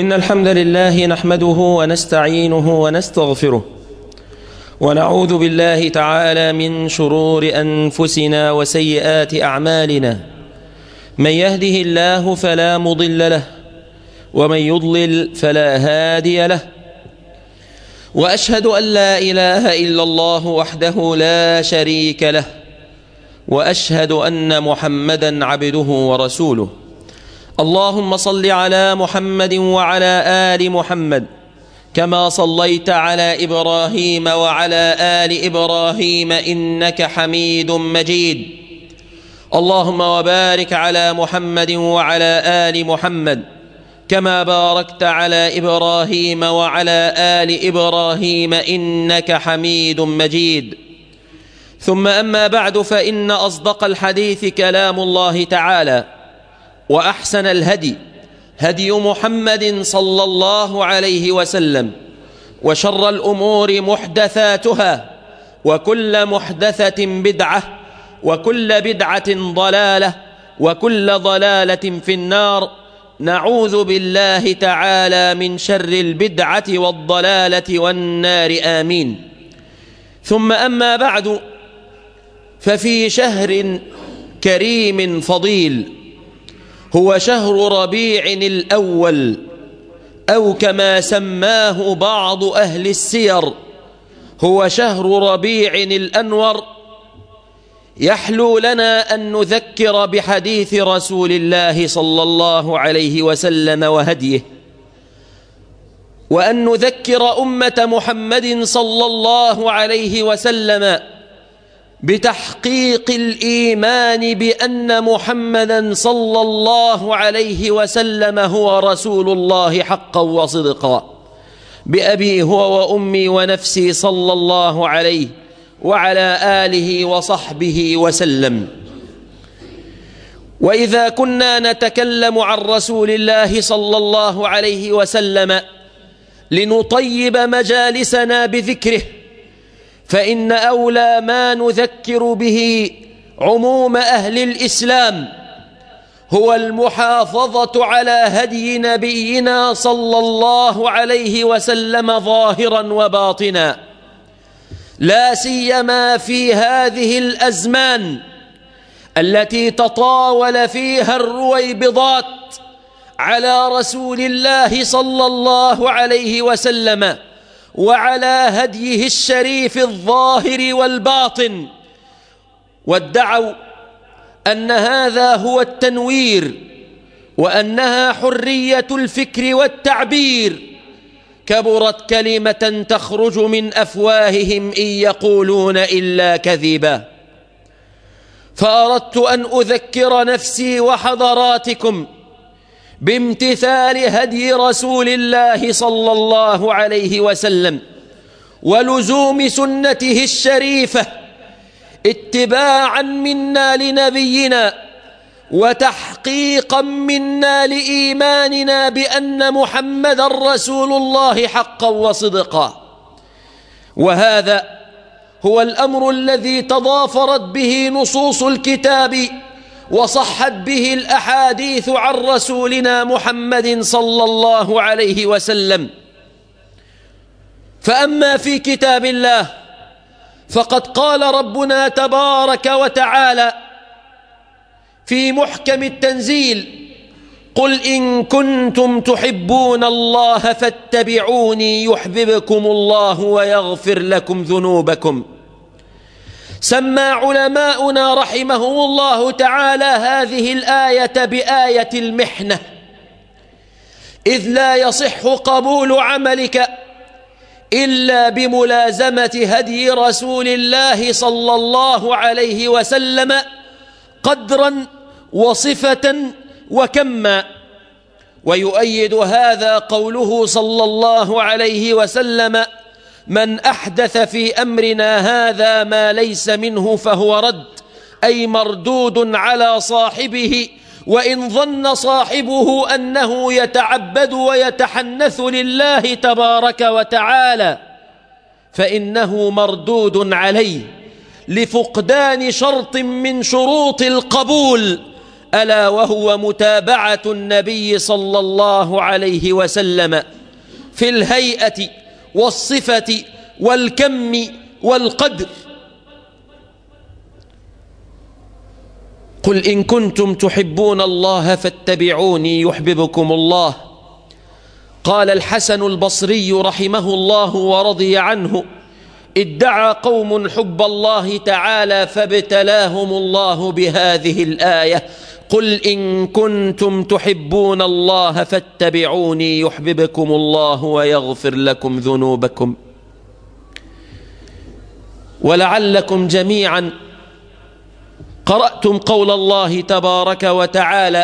إن الحمد لله نحمده ونستعينه ونستغفره ونعوذ بالله تعالى من شرور أنفسنا وسيئات أعمالنا. من يهده الله فلا مضل له ومن يضلل فلا هادي له، وأشهد أن لا إله إلا الله وحده لا شريك له، وأشهد أن محمدا عبده ورسوله. اللهم صل على محمد وعلى آل محمد كما صليت على إبراهيم وعلى آل إبراهيم إنك حميد مجيد. اللهم وبارك على محمد وعلى آل محمد كما باركت على إبراهيم وعلى آل إبراهيم إنك حميد مجيد. ثم أما بعد، فإن أصدق الحديث كلام الله تعالى، وأحسن الهدي هدي محمد صلى الله عليه وسلم، وشر الأمور محدثاتها، وكل محدثة بدعة، وكل بدعة ضلالة، وكل ضلالة في النار. نعوذ بالله تعالى من شر البدعة والضلالة والنار، آمين. ثم أما بعد، ففي شهر كريم فضيل هو شهر ربيع الأول، أو كما سماه بعض أهل السير هو شهر ربيع الأنور، يحلو لنا أن نذكر بحديث رسول الله صلى الله عليه وسلم وهديه، وأن نذكر أمة محمد صلى الله عليه وسلم بتحقيق الإيمان بأن محمدا صلى الله عليه وسلم هو رسول الله حقا وصدقا، بأبي هو وأمي ونفسي صلى الله عليه وعلى آله وصحبه وسلم. وإذا كنا نتكلم عن رسول الله صلى الله عليه وسلم لنطيب مجالسنا بذكره، فإن أولى ما نذكر به عموم أهل الإسلام هو المحافظة على هدي نبينا صلى الله عليه وسلم ظاهرا وباطنا، لا سيما في هذه الأزمان التي تطاول فيها الرويبضات على رسول الله صلى الله عليه وسلم وعلى هديه الشريف الظاهر والباطن، وادعوا أن هذا هو التنوير، وأنها حرية الفكر والتعبير. كبرت كلمة تخرج من أفواههم إن يقولون إلا كذبا. فأردت أن أذكر نفسي وحضراتكم بامتثال هدي رسول الله صلى الله عليه وسلم ولزوم سنته الشريفة، اتباعا منا لنبينا وتحقيقا منا لإيماننا بأن محمدا رسول الله حقا وصدقا. وهذا هو الأمر الذي تضافرت به نصوص الكتاب وصحت به الأحاديث عن رسولنا محمد صلى الله عليه وسلم. فأما في كتاب الله فقد قال ربنا تبارك وتعالى في محكم التنزيل: قل إن كنتم تحبون الله فاتبعوني يحببكم الله ويغفر لكم ذنوبكم. سمى علماؤنا رحمهم الله تعالى هذه الآية بآية المحنة، إذ لا يصح قبول عملك إلا بملازمة هدي رسول الله صلى الله عليه وسلم قدرا وصفة وكما. ويؤيد هذا قوله صلى الله عليه وسلم: من أحدث في أمرنا هذا ما ليس منه فهو رد، أي مردود على صاحبه، وإن ظن صاحبه أنه يتعبد ويتحنث لله تبارك وتعالى فإنه مردود عليه لفقدان شرط من شروط القبول، ألا وهو متابعة النبي صلى الله عليه وسلم في الهيئة والصفة والكم والقدر. قل إن كنتم تحبون الله فاتبعوني يحببكم الله. قال الحسن البصري رحمه الله ورضي عنه: ادعى قوم حب الله تعالى فابتلاهم الله بهذه الآية: قل إن كنتم تحبون الله فاتبعوني يحببكم الله ويغفر لكم ذنوبكم. ولعلكم جميعا قرأتم قول الله تبارك وتعالى: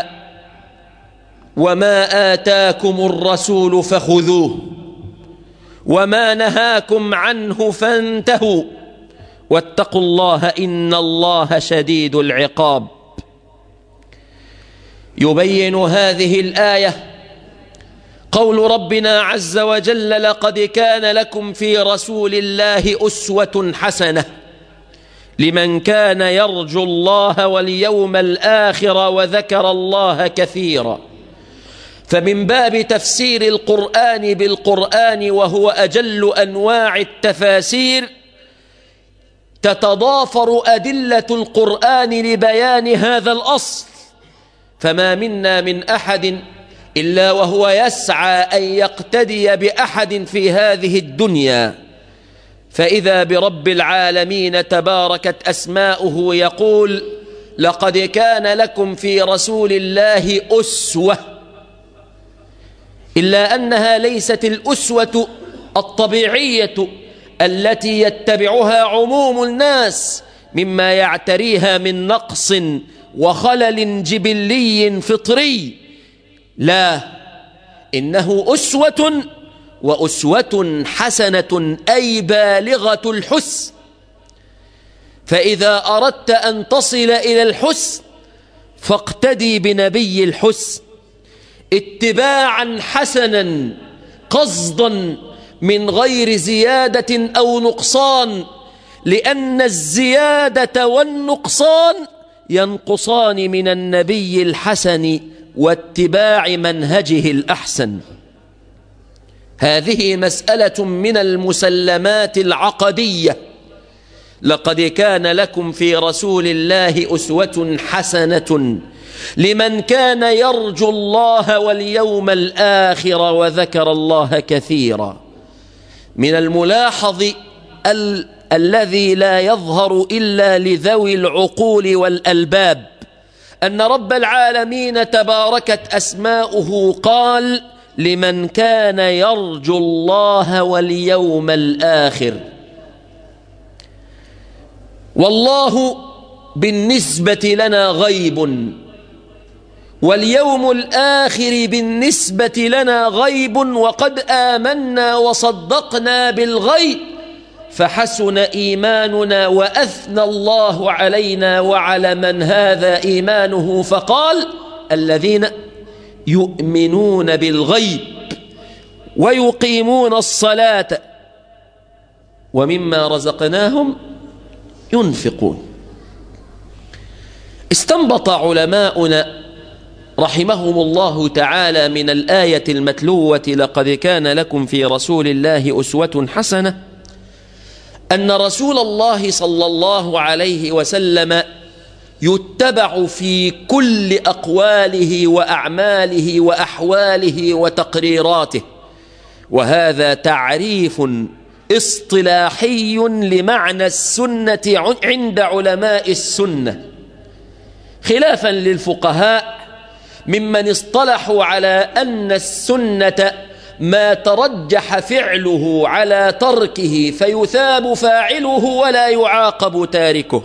وما آتاكم الرسول فخذوه وما نهاكم عنه فانتهوا واتقوا الله إن الله شديد العقاب. يبين هذه الآية قول ربنا عز وجل: لقد كان لكم في رسول الله أسوة حسنة لمن كان يرجو الله واليوم الآخر وذكر الله كثيرا. فمن باب تفسير القرآن بالقرآن، وهو أجل أنواع التفاسير، تتضافر أدلة القرآن لبيان هذا الأصل. فما منا من أحد إلا وهو يسعى أن يقتدي بأحد في هذه الدنيا، فإذا برب العالمين تباركت أسماؤه يقول: لقد كان لكم في رسول الله أسوة. إلا أنها ليست الأسوة الطبيعية التي يتبعها عموم الناس مما يعتريها من نقص وخلل جبلي فطري، لا، إنه أسوة، وأسوة حسنة أي بالغة الحسن. فإذا أردت أن تصل إلى الحسن فاقتدي بنبي الحسن اتباعا حسنا قصدا من غير زيادة أو نقصان، لأن الزيادة والنقصان ينقصان من النبي الحسن واتباع منهجه الأحسن. هذه مسألة من المسلمات العقدية. لقد كان لكم في رسول الله أسوة حسنة لمن كان يرجو الله واليوم الآخر وذكر الله كثيرا. من الملاحظ الذي لا يظهر إلا لذوي العقول والألباب أن رب العالمين تباركت أسماؤه قال: لمن كان يرجو الله واليوم الآخر. والله بالنسبة لنا غيب، واليوم الآخر بالنسبة لنا غيب، وقد آمنا وصدقنا بالغيب فحسن إيماننا، وأثنى الله علينا وعلى من هذا إيمانه فقال: الذين يؤمنون بالغيب ويقيمون الصلاة ومما رزقناهم ينفقون. استنبط علماؤنا رحمهم الله تعالى من الآية المتلوة: لقد كان لكم في رسول الله أسوة حسنة، أن رسول الله صلى الله عليه وسلم يتبع في كل أقواله وأعماله وأحواله وتقريراته. وهذا تعريف اصطلاحي لمعنى السنة عند علماء السنة، خلافا للفقهاء ممن اصطلحوا على أن السنة ما ترجح فعله على تركه فيثاب فاعله ولا يعاقب تاركه.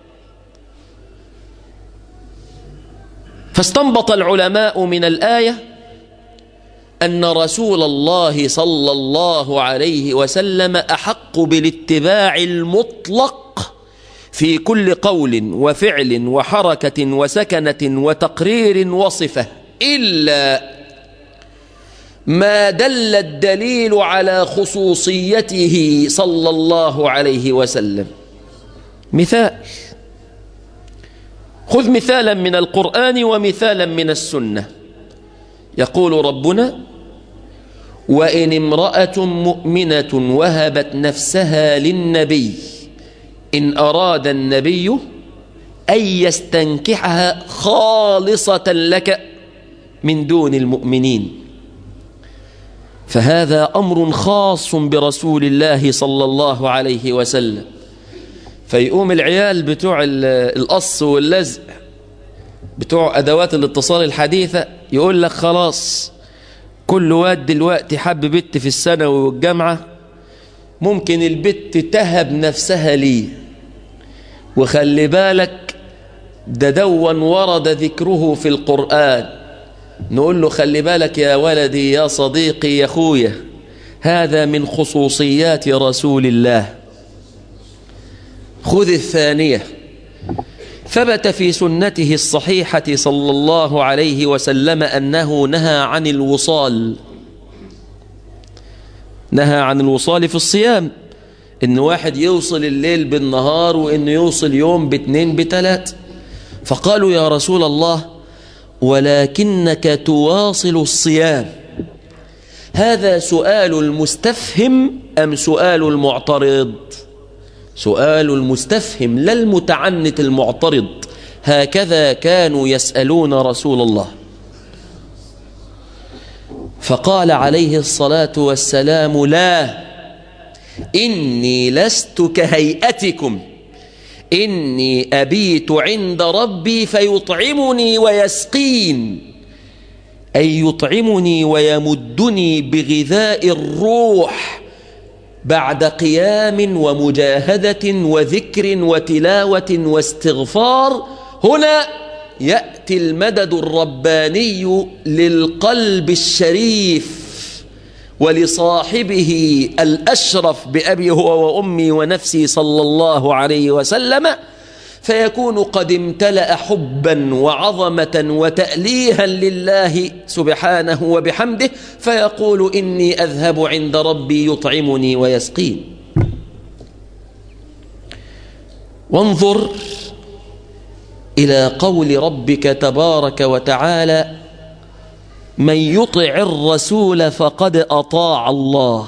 فاستنبط العلماء من الآية أن رسول الله صلى الله عليه وسلم أحق بالاتباع المطلق في كل قول وفعل وحركة وسكنة وتقرير وصفة، إلا ما دل الدليل على خصوصيته صلى الله عليه وسلم. مثال: خذ مثالا من القرآن ومثالا من السنة. يقول ربنا: وإن امرأة مؤمنة وهبت نفسها للنبي إن أراد النبي أن يستنكحها خالصة لك من دون المؤمنين. فهذا أمر خاص برسول الله صلى الله عليه وسلم. فيقوم العيال بتوع القص واللزق بتوع أدوات الاتصال الحديثة يقول لك خلاص كل واد دلوقتي حب بنت في الثانوي والجامعة، ممكن البت تهب نفسها ليه، وخلي بالك ده دون ورد ذكره في القرآن. نقول له خلي بالك يا ولدي يا صديقي يا أخويا، هذا من خصوصيات رسول الله. خذ الثانية. ثبت في سنته الصحيحة صلى الله عليه وسلم أنه نهى عن الوصال. نهى عن الوصال في الصيام، إن واحد يوصل الليل بالنهار وإنه يوصل يوم باثنين بثلاث. فقالوا يا رسول الله ولكنك تواصل الصيام. هذا سؤال المستفهم أم سؤال المعترض؟ سؤال المستفهم لا المتعنت المعترض. هكذا كانوا يسألون رسول الله. فقال عليه الصلاة والسلام: لا، إني لست كهيئتكم، إني أبيت عند ربي فيطعمني ويسقين، أي يطعمني ويمدني بغذاء الروح بعد قيام ومجاهدة وذكر وتلاوة واستغفار. هنا يأتي المدد الرباني للقلب الشريف ولصاحبه الأشرف بأبي هو وأمي ونفسي صلى الله عليه وسلم، فيكون قد امتلأ حبا وعظمة وتأليها لله سبحانه وبحمده، فيقول إني أذهب عند ربي يطعمني ويسقين. وانظر إلى قول ربك تبارك وتعالى: من يطع الرسول فقد أطاع الله.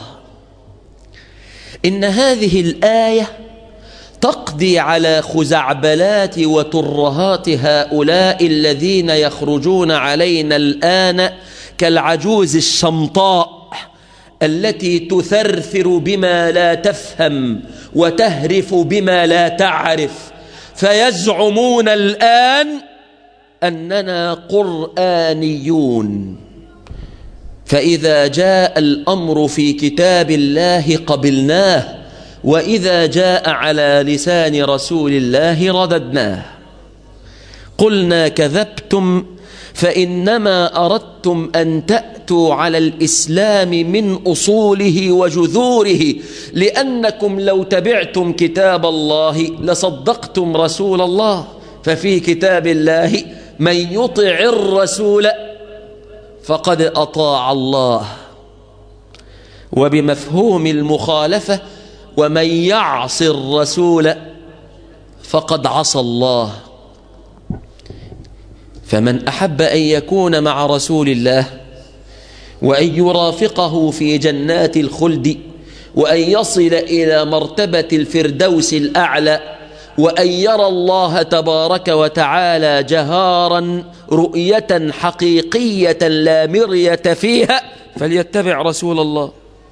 إن هذه الآية تقضي على خزعبلات وترهات هؤلاء الذين يخرجون علينا الآن كالعجوز الشمطاء التي تثرثر بما لا تفهم وتهرف بما لا تعرف، فيزعمون الآن أننا قرآنيون. فإذا جاء الأمر في كتاب الله قبلناه، وإذا جاء على لسان رسول الله رددناه. قلنا كذبتم، فإنما أردتم أن تأتوا على الإسلام من أصوله وجذوره، لأنكم لو تبعتم كتاب الله لصدقتم رسول الله. ففي كتاب الله من يطع الرسول فقد أطاع الله، وبمفهوم المخالفة ومن يعص الرسول فقد عصى الله. فمن أحب أن يكون مع رسول الله وأن يرافقه في جنات الخلد وأن يصل إلى مرتبة الفردوس الأعلى وأن يرى الله تبارك وتعالى جهارا رؤية حقيقية لا مرية فيها، فليتبع رسول الله.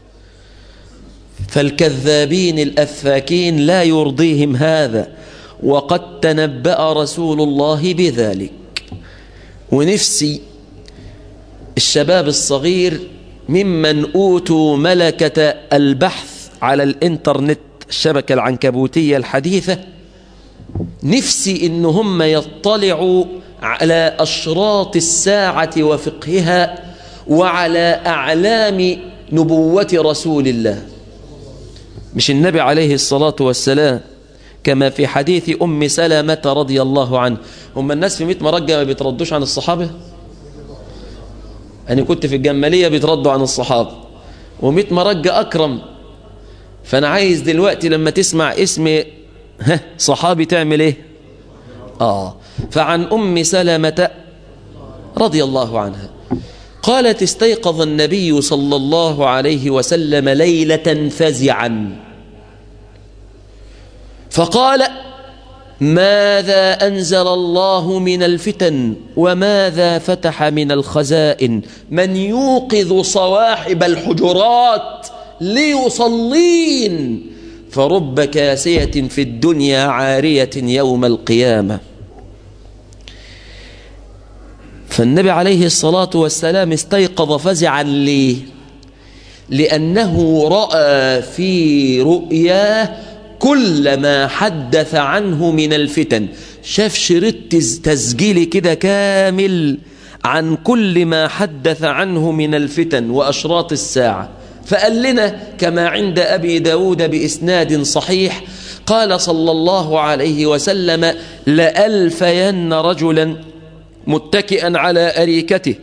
فالكذابين الأفاكين لا يرضيهم هذا، وقد تنبأ رسول الله بذلك. ونفسي الشباب الصغير ممن أوتوا ملكة البحث على الإنترنت، الشبكة العنكبوتية الحديثة، نفسي إن هم يطلعوا على أشراط الساعة وفقهها وعلى أعلام نبوة رسول الله. مش النبي عليه الصلاة والسلام كما في حديث أم سلمة رضي الله عنه، هم الناس في 100 مرجة ما بيتردوش عن الصحابة؟ أنا كنت في الجمالية بيتردوا عن الصحابة، و100 مرجة أكرم. فأنا عايز دلوقتي لما تسمع اسم صحابي تعمل إيه؟ فعن أم سلمة رضي الله عنها قالت استيقظ النبي صلى الله عليه وسلم ليلة فزعا فقال ماذا أنزل الله من الفتن وماذا فتح من الخزائن من يوقظ صواحب الحجرات ليصلين فرب كاسية في الدنيا عارية يوم القيامة. فالنبي عليه الصلاة والسلام استيقظ فزعا ليه؟ لأنه رأى في رؤياه كل ما حدث عنه من الفتن. شاف شريط تسجيلي كده كامل عن كل ما حدث عنه من الفتن وأشراط الساعة. فقال لنا كما عند أبي داود بإسناد صحيح قال صلى الله عليه وسلم لألفين رجلا متكئا على أريكته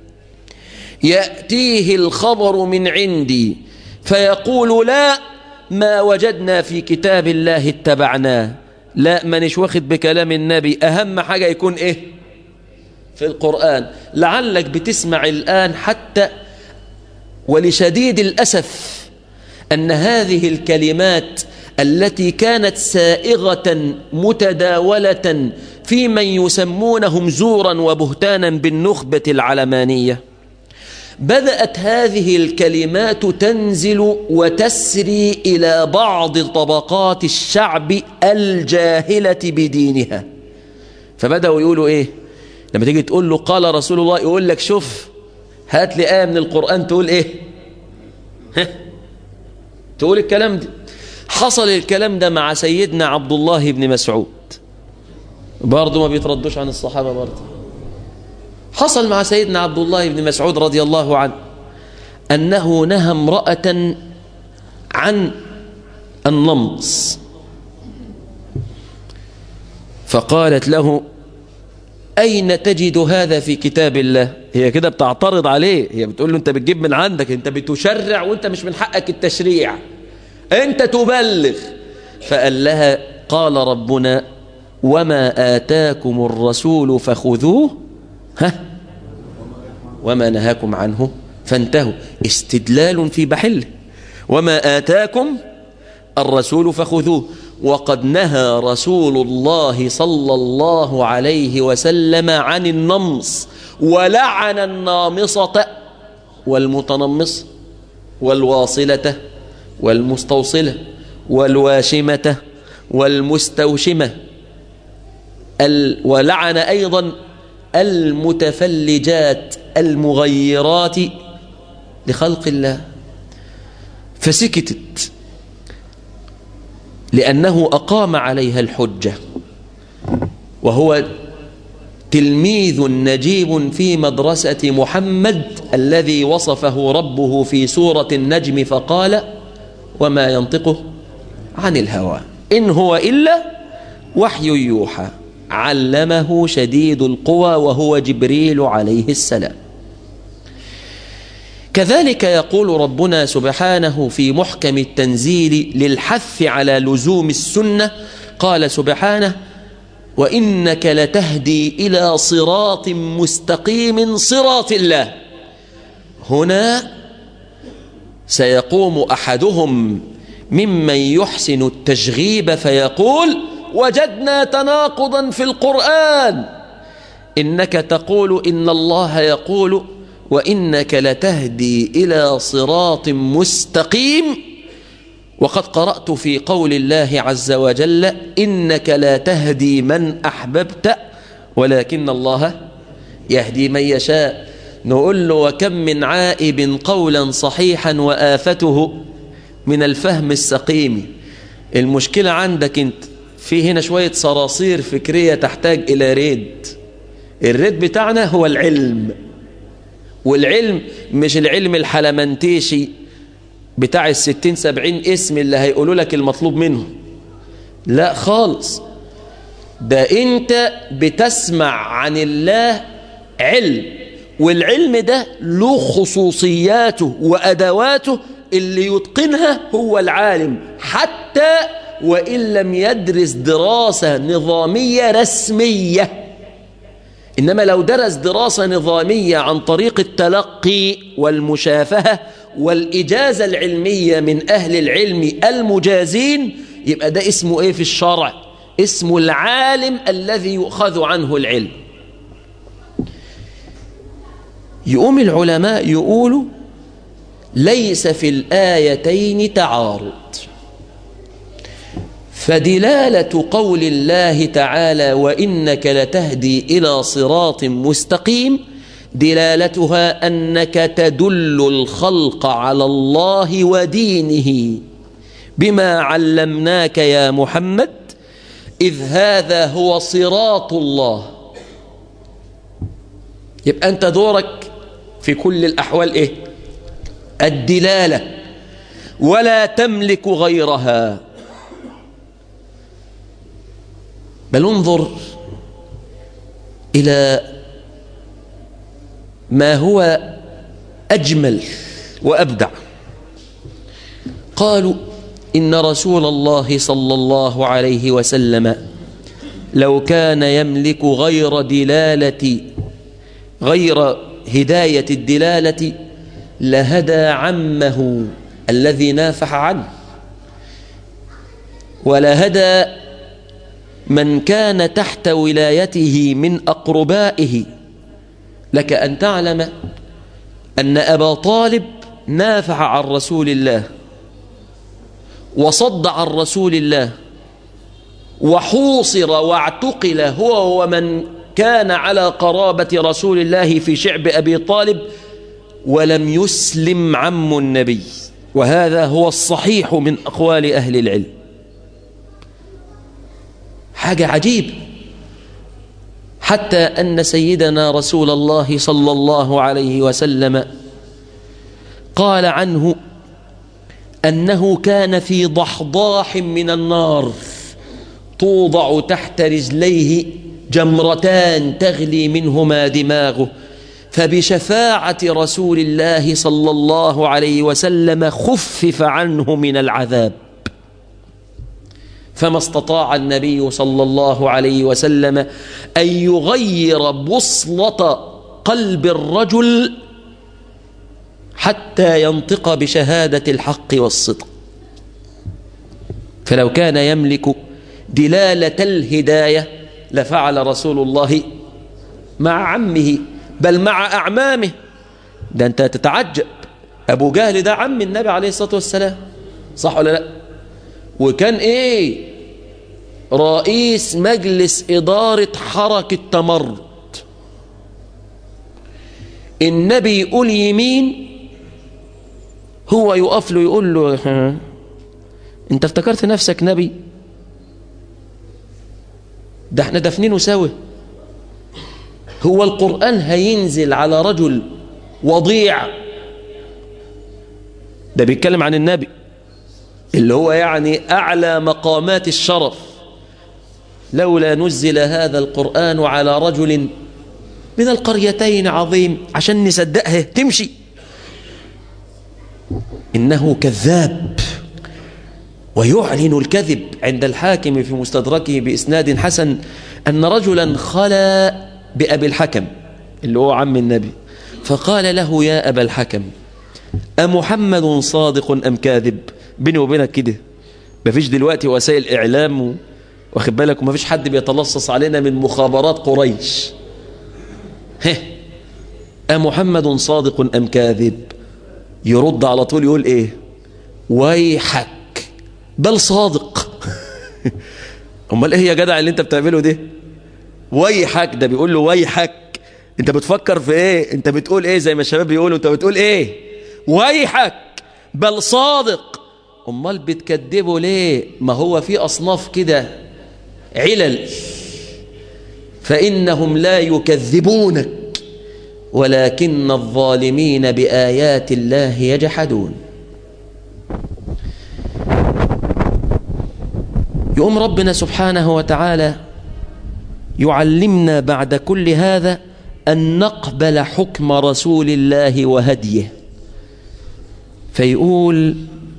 يأتيه الخبر من عندي فيقول لا ما وجدنا في كتاب الله اتبعناه. لا مانيش واخد بكلام النبي، أهم حاجة يكون إيه في القرآن. لعلك بتسمع الآن حتى ولشديد الأسف أن هذه الكلمات التي كانت سائغة متداولة في من يسمونهم زورا وبهتانا بالنخبة العلمانية بدأت هذه الكلمات تنزل وتسري إلى بعض طبقات الشعب الجاهلة بدينها. فبدأوا يقولوا إيه لما تيجي تقول له قال رسول الله يقول لك شوف هات لي آية من القرآن تقول إيه تقول الكلام ده. حصل الكلام ده مع سيدنا عبد الله بن مسعود برضه ما بيتردوش عن الصحابة برضه. حصل مع سيدنا عبد الله بن مسعود رضي الله عنه أنه نهى امرأة عن النمص فقالت له أين تجد هذا في كتاب الله؟ هي كده بتعترض عليه، هي بتقول له أنت بتجيب من عندك، أنت بتشرع وأنت مش من حقك التشريع، أنت تبلغ. فقال لها قال ربنا وما آتاكم الرسول فخذوه وما نهاكم عنه فانتهوا. استدلال في بحله. وما آتاكم الرسول فخذوه. وقد نهى رسول الله صلى الله عليه وسلم عن النمص ولعن النامصة والمتنمص والواصلة والمستوصلة والواشمة والمستوشمة ولعن أيضا المتفلجات المغيرات لخلق الله. فسكتت لأنه أقام عليها الحجة وهو تلميذ نجيب في مدرسة محمد الذي وصفه ربه في سورة النجم فقال وما ينطقه عن الهوى إن هو إلا وحي يوحى علمه شديد القوى وهو جبريل عليه السلام. كذلك يقول ربنا سبحانه في محكم التنزيل للحث على لزوم السنة قال سبحانه وإنك لتهدي إلى صراط مستقيم صراط الله. هنا سيقوم أحدهم ممن يحسن التشغيب فيقول وجدنا تناقضا في القرآن. إنك تقول إن الله يقول وإنك لتهدي إلى صراط مستقيم وقد قرأت في قول الله عز وجل إنك لا تهدي من أحببت ولكن الله يهدي من يشاء. نقول له وكم من عائب قولا صحيحا وآفته من الفهم السقيم. المشكلة عندك انت في هنا شوية صراصير فكرية تحتاج إلى ريد. الريد بتاعنا هو العلم، والعلم مش العلم الحلمنتيشي بتاع 60-70 اسم اللي هيقولوا لك المطلوب منه، لا خالص. ده انت بتسمع عن الله علم، والعلم ده له خصوصياته وأدواته اللي يتقنها هو العالم حتى وإن لم يدرس دراسة نظامية رسمية. إنما لو درس دراسة نظامية عن طريق التلقي والمشافهة والإجازة العلمية من أهل العلم المجازين، يبقى ده اسمه إيه في الشرع؟ اسمه العالم الذي يؤخذ عنه العلم. يقوم العلماء يقولوا ليس في الآيتين تعارض، فدلالة قول الله تعالى وإنك لتهدي إلى صراط مستقيم دلالتها أنك تدل الخلق على الله ودينه بما علمناك يا محمد، إذ هذا هو صراط الله. يبقى أنت دورك في كل الأحوال إيه؟ الدلالة، ولا تملك غيرها. بل انظر إلى ما هو أجمل وأبدع. قالوا إن رسول الله صلى الله عليه وسلم لو كان يملك غير هداية الدلالة لهدى عمه الذي نافح عنه، ولهدى من كان تحت ولايته من أقربائه. لك أن تعلم أن أبا طالب نافع عن رسول الله وصد عن رسول الله وحوصر واعتقل هو ومن كان على قرابة رسول الله في شعب أبي طالب، ولم يسلم عم النبي، وهذا هو الصحيح من أقوال أهل العلم. حاجة عجيب، حتى أن سيدنا رسول الله صلى الله عليه وسلم قال عنه أنه كان في ضحضاح من النار توضع تحت رجليه جمرتان تغلي منهما دماغه، فبشفاعة رسول الله صلى الله عليه وسلم خفف عنه من العذاب. فما استطاع النبي صلى الله عليه وسلم أن يغير بصلة قلب الرجل حتى ينطق بشهادة الحق والصدق. فلو كان يملك دلالة الهداية لفعل رسول الله مع عمه، بل مع أعمامه. ده أنت تتعجب، أبو جهل ده عم النبي عليه الصلاة والسلام، صح ولا لا؟ وكان إيه؟ رئيس مجلس إدارة حركة تمرد. النبي يقول يمين هو يقف له يقول له أنت افتكرت نفسك نبي؟ ده احنا دفنينه سوا. هو القرآن هينزل على رجل وضيع؟ ده بيتكلم عن النبي اللي هو يعني أعلى مقامات الشرف. لولا نزل هذا القرآن على رجل من القريتين عظيم عشان نصدقها تمشي. إنه كذاب ويعلن الكذب. عند الحاكم في مستدركه بإسناد حسن أن رجلا خلا بأبي الحكم اللي هو عم النبي، فقال له يا أبا الحكم أمحمد صادق أم كاذب؟ بيني وبينك كده مفيش دلوقتي وسائل إعلام واخد بالك، ومفيش حد بيتلصص علينا من مخابرات قريش. أمحمد صادق أم كاذب؟ يرد على طول يقول إيه؟ ويحك بل صادق. امال ايه يا جدع اللي انت بتعمله ده؟ ويحك، ده بيقول له ويحك، انت بتفكر في ايه؟ انت بتقول ايه؟ زي ما الشباب بيقولوا انت بتقول ايه؟ ويحك بل صادق. امال بتكذبوا ليه؟ ما هو في اصناف كده علل، فانهم لا يكذبونك ولكن الظالمين بآيات الله يجحدون. يقوم ربنا سبحانه وتعالى يعلمنا بعد كل هذا أن نقبل حكم رسول الله وهديه، فيقول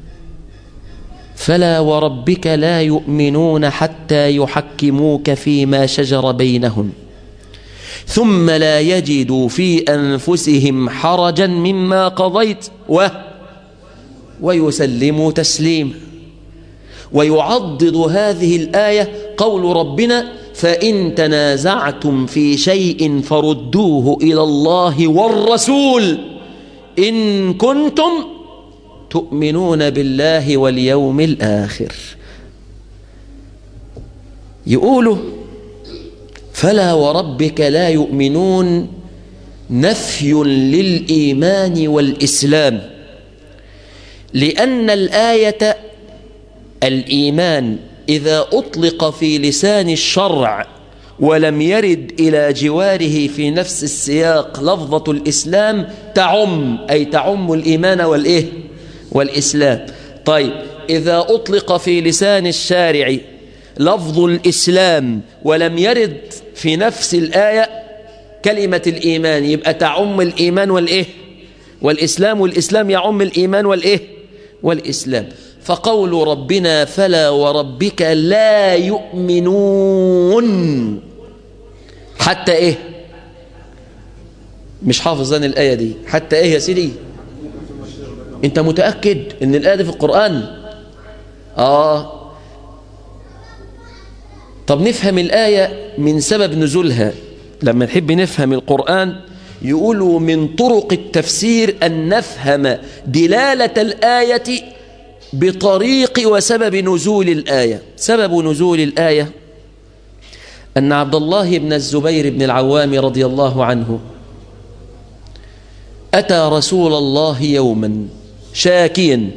فلا وربك لا يؤمنون حتى يحكموك فيما شجر بينهم ثم لا يجدوا في أنفسهم حرجا مما قضيت ويسلموا تسليما. ويعضد هذه الآية قول ربنا: فإن تنازعتم في شيء فردوه إلى الله والرسول إن كنتم تؤمنون بالله واليوم الآخر. يقولوا فلا وربك لا يؤمنون نفي للإيمان والإسلام، لأن الآية الإيمان إذا أطلق في لسان الشرع ولم يرد إلى جواره في نفس السياق لفظة الإسلام تعم، أي تعم الإيمان والإسلام. طيب إذا أطلق في لسان الشارع لفظ الإسلام ولم يرد في نفس الآية كلمة الإيمان، يبقى تعم الإيمان والإسلام، والإسلام يعم الإيمان والإسلام. فقول ربنا فلا وربك لا يؤمنون حتى مش حافظ عن الآية دي، حتى يا سيدي؟ انت متأكد ان الآية دي في القرآن؟ طب نفهم الآية من سبب نزولها. لما نحب نفهم القرآن يقولوا من طرق التفسير أن نفهم دلالة الآية بطريق وسبب نزول الآية. سبب نزول الآية أن عبد الله بن الزبير بن العوام رضي الله عنه أتى رسول الله يوما شاكيا،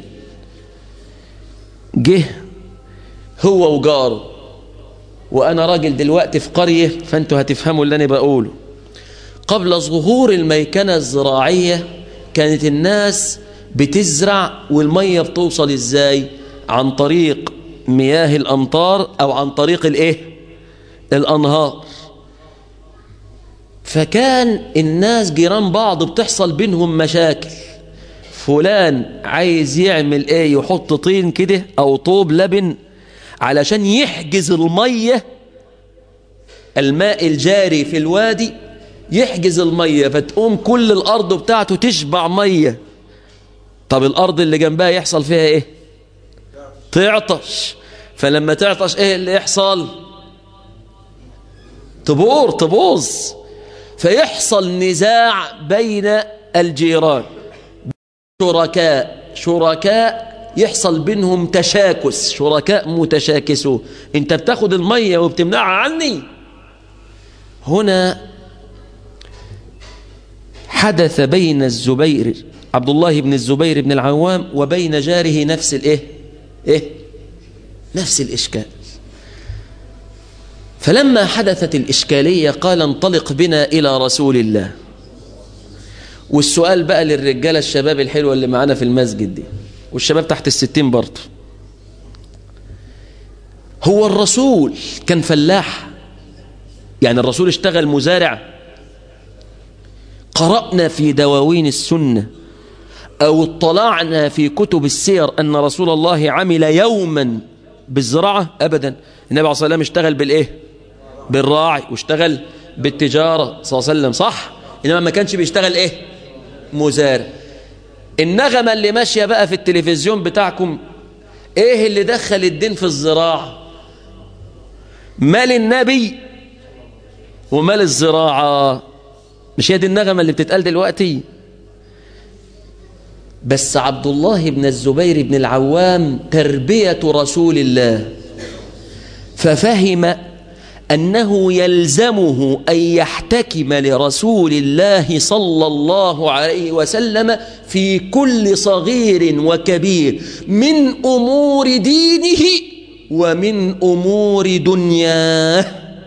جه هو وجاره، وأنا راجل دلوقتي في قرية فأنتوا هتفهموا اللي أنا بقوله. قبل ظهور الميكنة الزراعية كانت الناس بتزرع، والمية بتوصل إزاي؟ عن طريق مياه الأمطار أو عن طريق الأنهار. فكان الناس جيران بعض بتحصل بينهم مشاكل، فلان عايز يعمل يحط طين كده أو طوب لبن علشان يحجز الماء الجاري في الوادي، يحجز المية، فتقوم كل الأرض بتاعته تشبع مية. طب الأرض اللي جنبها يحصل فيها تعطش. فلما تعطش اللي يحصل؟ تبوظ. فيحصل نزاع بين الجيران، شركاء يحصل بينهم تشاكس، شركاء متشاكسوا، انت بتاخد المية وبتمنعها عني. هنا حدث بين عبد الله بن الزبير بن العوام وبين جاره نفس نفس الإشكال. فلما حدثت الإشكالية قال انطلق بنا إلى رسول الله. والسؤال بقى للرجالة الشباب الحلوة اللي معانا في المسجد دي، والشباب تحت 60 برضه، هو الرسول كان فلاح؟ يعني الرسول اشتغل مزارع؟ قرأنا في دواوين السنة أو اطلعنا في كتب السير أن رسول الله عمل يوما بالزراعة؟ أبدا. النبي عليه الصلاة والسلام اشتغل بالراعي، واشتغل بالتجارة صلى الله عليه وسلم، صح؟ إنما ما كانش بيشتغل مزارع. النغمة اللي ماشية بقى في التلفزيون بتاعكم اللي دخل الدين في الزراعة؟ مال النبي ومال الزراعة؟ مش هي دي النغمة اللي بتتقال دلوقتي؟ بس عبد الله بن الزبير بن العوام تربية رسول الله، ففهم أنه يلزمه أن يحتكم لرسول الله صلى الله عليه وسلم في كل صغير وكبير من أمور دينه ومن أمور دنياه.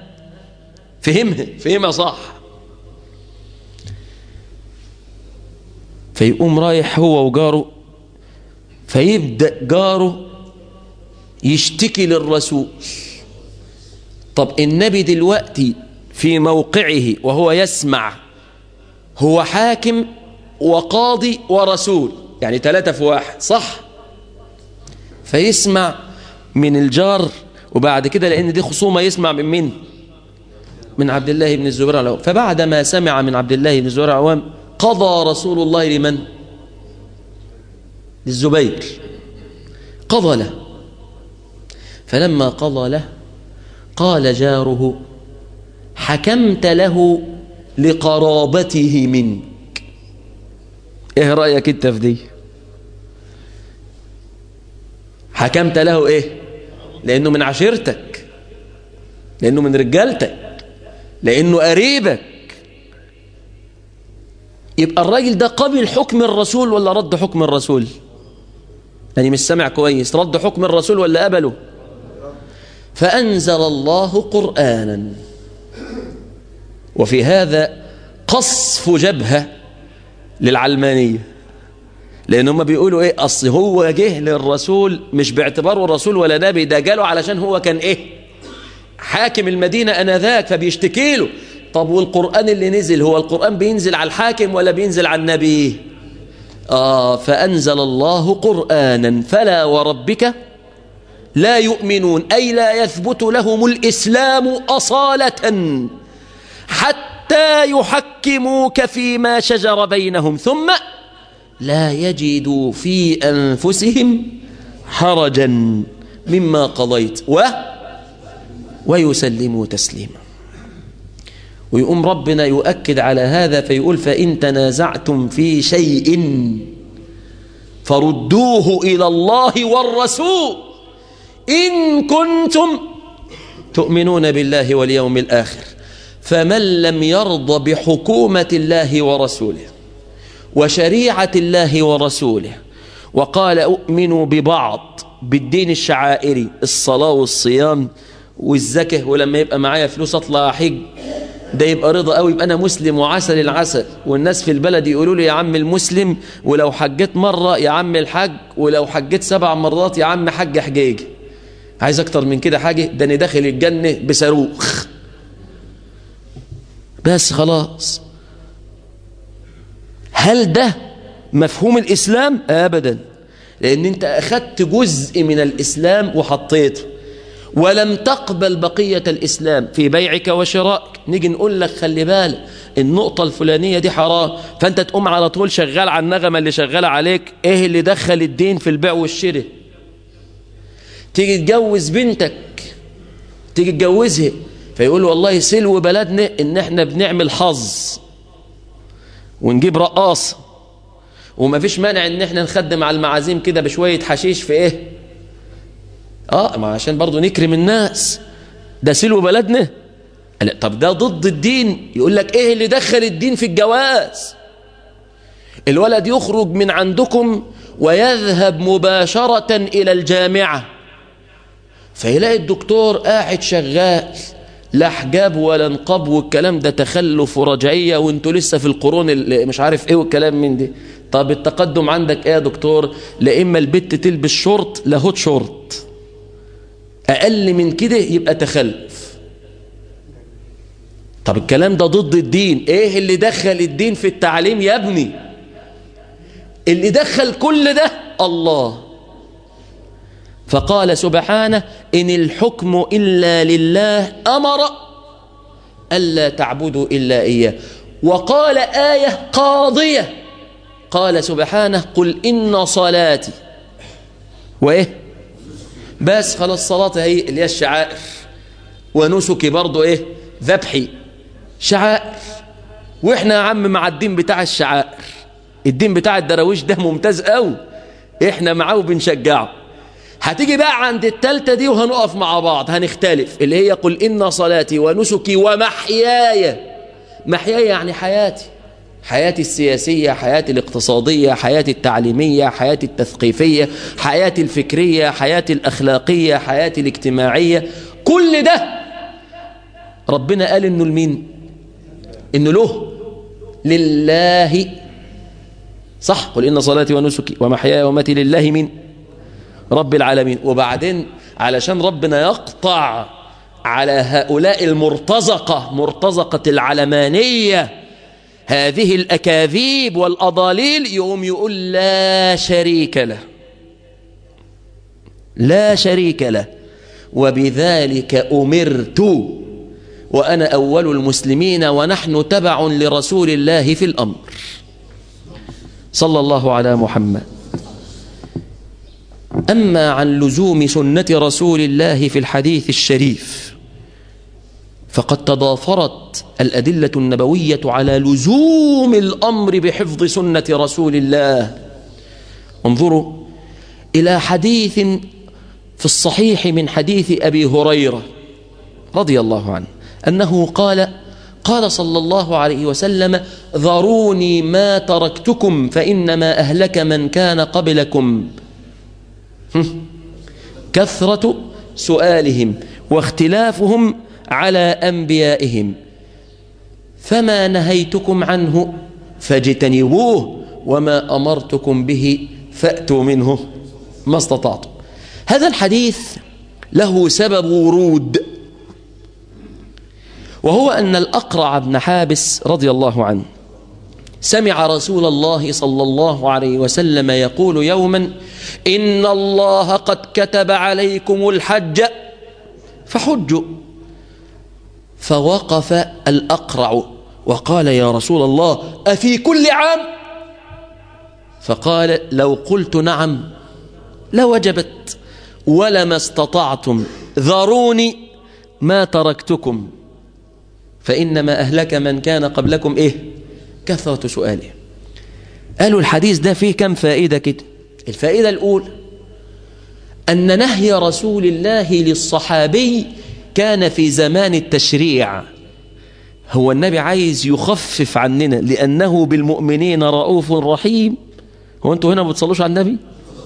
فهمها صح. فيقوم رايح هو وجاره، فيبدأ جاره يشتكي للرسول. طب النبي دلوقتي في موقعه وهو يسمع، هو حاكم وقاضي ورسول، يعني 3 في 1، صح؟ فيسمع من الجار، وبعد كده لأن دي خصومة يسمع من مين؟ من عبد الله بن الزبير العوام. فبعدما سمع من عبد الله بن الزبير العوام قضى رسول الله لمن؟ للزبير، قضى له. فلما قضى له قال جاره: حكمت له لقرابته منك. ايه رأيك انت في دي؟ حكمت له ايه؟ لانه من عشيرتك، لانه من رجالتك، لانه قريبك. يبقى الراجل ده قبل حكم الرسول ولا رد حكم الرسول؟ يعني مش سامع كويس، رد حكم الرسول ولا قبله؟ فأنزل الله قرآنا. وفي هذا قصف جبهة للعلمانية، لأن هم بيقولوا إيه؟ أصل هو جه للرسول مش باعتباره رسول ولا نبي، ده جاله علشان هو كان إيه؟ حاكم المدينة أنذاك، فبيشتكي له. طب والقرآن اللي نزل، هو القرآن بينزل على الحاكم ولا بينزل على النبي؟ فأنزل الله قرآنا فلا وربك لا يؤمنون، أي لا يثبت لهم الإسلام أصالة حتى يحكموك فيما شجر بينهم ثم لا يجدوا في أنفسهم حرجا مما قضيت ويسلموا تسليما. ويقوم ربنا يؤكد على هذا فيقول: فإن تنازعتم في شيء فردوه إلى الله والرسول إن كنتم تؤمنون بالله واليوم الآخر. فمن لم يرضى بحكومة الله ورسوله وشريعة الله ورسوله وقال أؤمن ببعض بالدين الشعائري، الصلاة والصيام والزكاة، ولما يبقى معايا فلوس أطلع أحج، ده يبقى رضا قوي، يبقى أنا مسلم وعسل العسل. والناس في البلد يقولوا لي: يا عم المسلم، ولو حجيت مرة يا عم الحج، ولو حجيت 7 مرات يا عم حج حجيجي. عايز أكتر من كده حاجة؟ ده أنا داخل الجنة بصاروخ. بس خلاص. هل ده مفهوم الإسلام؟ أبدا، لأن أنت أخذت جزء من الإسلام وحطيته ولم تقبل بقية الإسلام في بيعك وشرائك. نيجي نقول لك: خلي بالك النقطة الفلانية دي حرام، فأنت تقوم على طول شغال على النغمة اللي شغالة عليك. إيه اللي دخل الدين في البيع والشراء؟ تيجي تجوز بنتك، تيجي تجوزها، فيقول: والله سلو بلدنا إن إحنا بنعمل حظ ونجيب رقاصة، وما فيش مانع إن إحنا نخدم على المعازيم كده بشوية حشيش في إيه؟ ما عشان برضو نكرم الناس، ده سلو بلدنا. لا، طب ده ضد الدين. يقول لك: ايه اللي دخل الدين في الجواز؟ الولد يخرج من عندكم ويذهب مباشرة إلى الجامعة، فيلاقي الدكتور قاعد شغال، لا حجاب ولا نقاب، والكلام ده تخلف ورجعية، وانتوا لسه في القرون اللي مش عارف ايه والكلام من دي. طب التقدم عندك ايه يا دكتور؟ لا اما البت تلبس شورت لا هوت شورت، أقل من كده يبقى تخلف. طب الكلام ده ضد الدين. ايه اللي دخل الدين في التعليم يا ابني؟ اللي دخل كل ده الله. فقال سبحانه: إن الحكم إلا لله أمر ألا تعبدوا إلا إياه. وقال آية قاضية، قال سبحانه: قل إن صلاتي وإيه؟ بس خلاص، صلاة هي اللي هي الشعائر، ونسكي برضو إيه؟ ذبحي شعائر. وإحنا يا عم مع الدين بتاع الشعائر، الدين بتاع الدراويش ده ممتاز قوي، إحنا معاه وبنشجعه. هتيجي بقى عند التالتة دي وهنقف مع بعض، هنختلف، اللي هي قل إن صلاتي ونسكي ومحياي. محياي يعني حياتي، حياتي السياسية، حياتي الاقتصادية، حياتي التعليمية، حياتي التثقيفية، حياتي الفكرية، حياتي الأخلاقية، حياتي الاجتماعية. كل ده ربنا قال إنه لمين؟ إنه له، لله. صح؟ قل إن صلاتي ونسكي ومحياي ومماتي لله من رب العالمين. وبعدين علشان ربنا يقطع على هؤلاء المرتزقة، مرتزقة العلمانية، هذه الأكاذيب والأضاليل، يقوم يقول: لا شريك له، لا شريك له، وبذلك أمرت وأنا أول المسلمين ونحن تبع لرسول الله في الأمر. صلى الله على محمد. أما عن لزوم سنة رسول الله في الحديث الشريف فقد تضافرت الأدلة النبوية على لزوم الأمر بحفظ سنة رسول الله. انظروا إلى حديث في الصحيح من حديث أبي هريرة رضي الله عنه أنه قال صلى الله عليه وسلم: ذروني ما تركتكم فإنما أهلك من كان قبلكم كثرة سؤالهم واختلافهم على أنبيائهم، فما نهيتكم عنه فاجتنبوه وما أمرتكم به فأتوا منه ما استطعتم. هذا الحديث له سبب ورود، وهو أن الأقرع بن حابس رضي الله عنه سمع رسول الله صلى الله عليه وسلم يقول يوما: إن الله قد كتب عليكم الحج فحجوا. فوقف الأقرع وقال: يا رسول الله أفي كل عام؟ فقال: لو قلت نعم لوجبت ولما استطعتم، ذروني ما تركتكم فإنما أهلك من كان قبلكم كثرة سؤاله. قالوا الحديث ده فيه كم فائدة كده. الفائدة الأولى أن نهي رسول الله للصحابي كان في زمان التشريع. هو النبي عايز يخفف عننا لأنه بالمؤمنين رؤوف رحيم. هو أنتوا هنا ما بتصلوش على النبي؟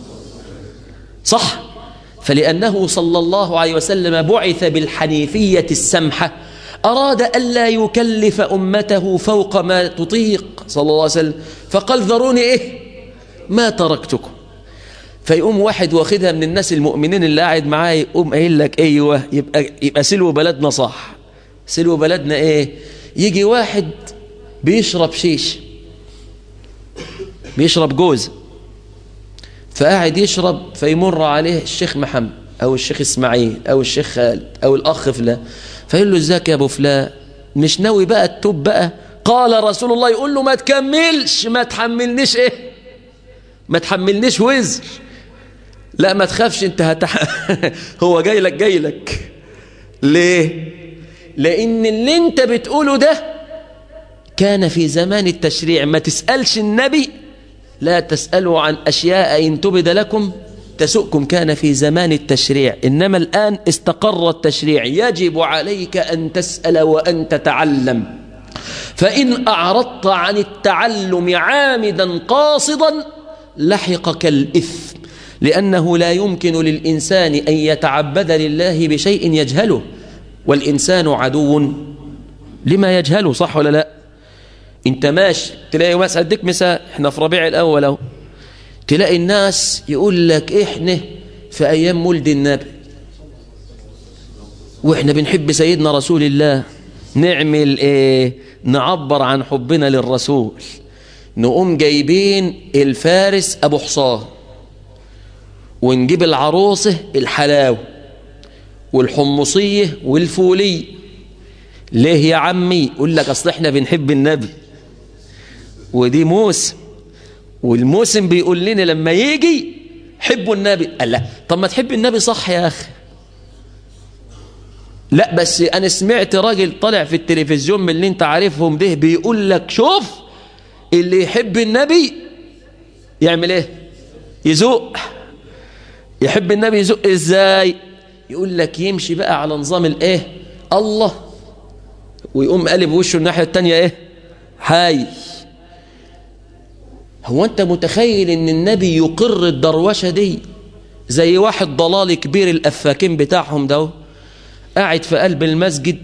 صح؟ فلأنه صلى الله عليه وسلم بعث بالحنيفية السمحة أراد ألا يكلف أمته فوق ما تطيق صلى الله عليه وسلم، فقال: ذروني ما تركتكم. فيقوم واحد واخدها من الناس المؤمنين اللي قاعد معاه، يقوم قايل لك ايوه يبقى سلو بلدنا صح. سلو بلدنا يجي واحد بيشرب شيش، بيشرب جوز، فقاعد يشرب، فيمر عليه الشيخ محمد او الشيخ اسماعيل او الشيخ خالد او الاخ فلان، فيقول له: ازيك يا ابو فلان، مش ناوي بقى التوب بقى؟ قال رسول الله، يقول له: ما تكملش، ما تحملنيش ما تحملنيش وزر. لا ما تخافش انت هو جاي لك ليه؟ لان اللي انت بتقوله ده كان في زمان التشريع. ما تسألش النبي، لا تسألوا عن أشياء إن تبد لكم تسؤكم، كان في زمان التشريع. إنما الآن استقر التشريع، يجب عليك أن تسأل وأن تتعلم. فإن أعرضت عن التعلم عامدا قاصدا لحقك الإثم، لأنه لا يمكن للإنسان أن يتعبد لله بشيء يجهله، والإنسان عدو لما يجهله. صح ولا لا؟ انت ماشي تلاقي مثلا، اديك مثال، احنا في ربيع الأول اهو، تلاقي الناس يقول لك احنا في أيام مولد النبي واحنا بنحب سيدنا رسول الله، نعمل نعبر عن حبنا للرسول، نقوم جايبين الفارس أبو حصان، ونجيب العروسة الحلاوة والحمصية والفولية. ليه يا عمي؟ يقول لك أصل احنا بنحب النبي، ودي موسم، والموسم بيقول لنا لما يجي حبوا النبي. قال لا، طب ما تحب النبي صح يا أخي. لا بس أنا سمعت راجل طالع في التلفزيون من اللي انت عارفهم ده بيقول لك شوف اللي يحب النبي يعمل يزوق. يحب النبي يزوق ازاي؟ يقول لك يمشي بقى على نظام الله، ويقوم قلب وشه الناحية التانية حي. هو انت متخيل ان النبي يقر الدروشة دي؟ زي واحد ضلال كبير الأفاكين بتاعهم ده قاعد في قلب المسجد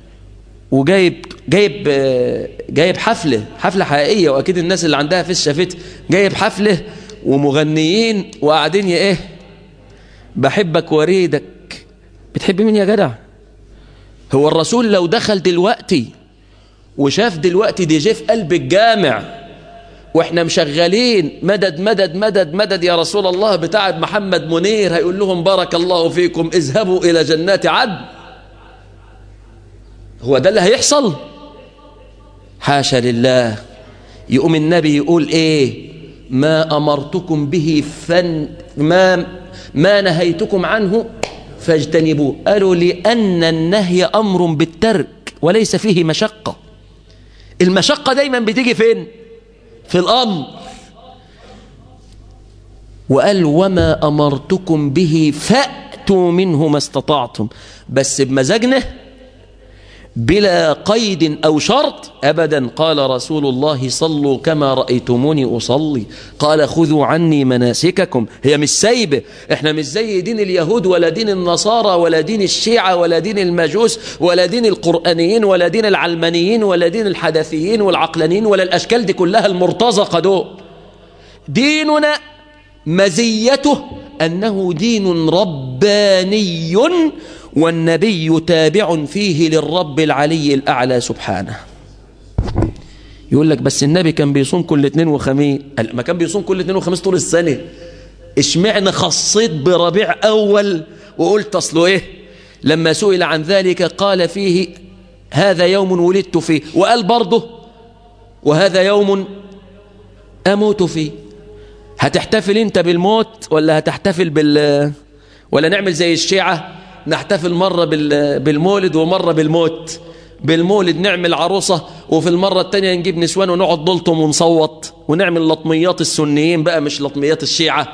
وجايب حفلة حقيقية، وأكيد الناس اللي عندها في شافت، جايب حفلة ومغنيين وقاعدين بحبك وريدك. بتحب مين يا جدع؟ هو الرسول لو دخل دلوقتي وشاف دلوقتي دي جه في قلب الجامع واحنا مشغلين مدد مدد مدد مدد يا رسول الله بتاع محمد منير، هيقول لهم بارك الله فيكم، اذهبوا إلى جنات عدن. هو ده اللي هيحصل؟ حاشا لله. يقوم النبي يقول ايه؟ ما أمرتكم به ما نهيتكم عنه فاجتنبوه. قالوا لأن النهي أمر بالترك وليس فيه مشقة. المشقة دايما بتيجي فين؟ في الأمر. وقال وما أمرتكم به فأتوا منه ما استطعتم، بس بمزاجنا بلا قيد أو شرط أبدا. قال رسول الله صلوا كما رأيتموني أصلي، قال خذوا عني مناسككم. هي مش سايبة، احنا مش زي دين اليهود ولا دين النصارى ولا دين الشيعة ولا دين المجوس ولا دين القرآنيين ولا دين العلمانيين ولا دين الحدثيين والعقلانيين ولا الأشكال دي كلها المرتزقة دول. ديننا مزيته أنه دين رباني، والنبي تابع فيه للرب العلي الأعلى سبحانه. يقول لك بس النبي كان بيصوم كل اثنين وخميس. ما كان بيصوم كل اثنين وخميس طول السنة، اشمعنى خصيت بربيع أول وقلت أصله إيه؟ لما سئل عن ذلك قال فيه هذا يوم ولدت فيه، وقال برضه وهذا يوم أموت فيه. هتحتفل انت بالموت ولا هتحتفل ولا نعمل زي الشيعة نحتفل مرة بالمولد ومرة بالموت؟ بالمولد نعمل عروسة، وفي المرة التانية نجيب نسوان ونقعد نلطم ونصوت ونعمل لطميات السنيين بقى مش لطميات الشيعة.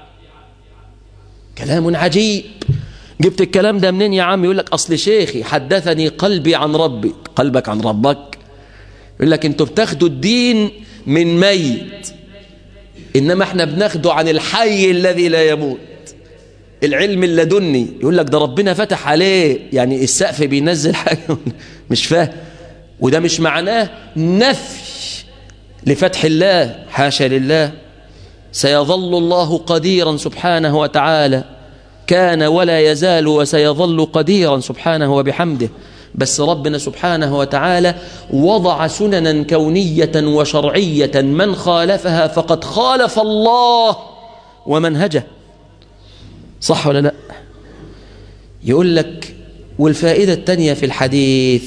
كلام عجيب. جبت الكلام ده منين يا عم؟ يقول لك أصل شيخي حدثني قلبي عن ربي. قلبك عن ربك؟ يقول لك انتوا بتاخدوا الدين من ميت، إنما احنا بناخده عن الحي الذي لا يموت. العلم اللدني. يقول لك ده ربنا فتح عليه، يعني السقف بينزل حاجة مش فاهم. وده مش معناه نفي لفتح الله، حاشا لله. سيظل الله قديرا سبحانه وتعالى، كان ولا يزال وسيظل قديرا سبحانه وبحمده. بس ربنا سبحانه وتعالى وضع سننا كونية وشرعية من خالفها فقد خالف الله ومنهجه. صح ولا لا؟ يقول لك والفائدة الثانية في الحديث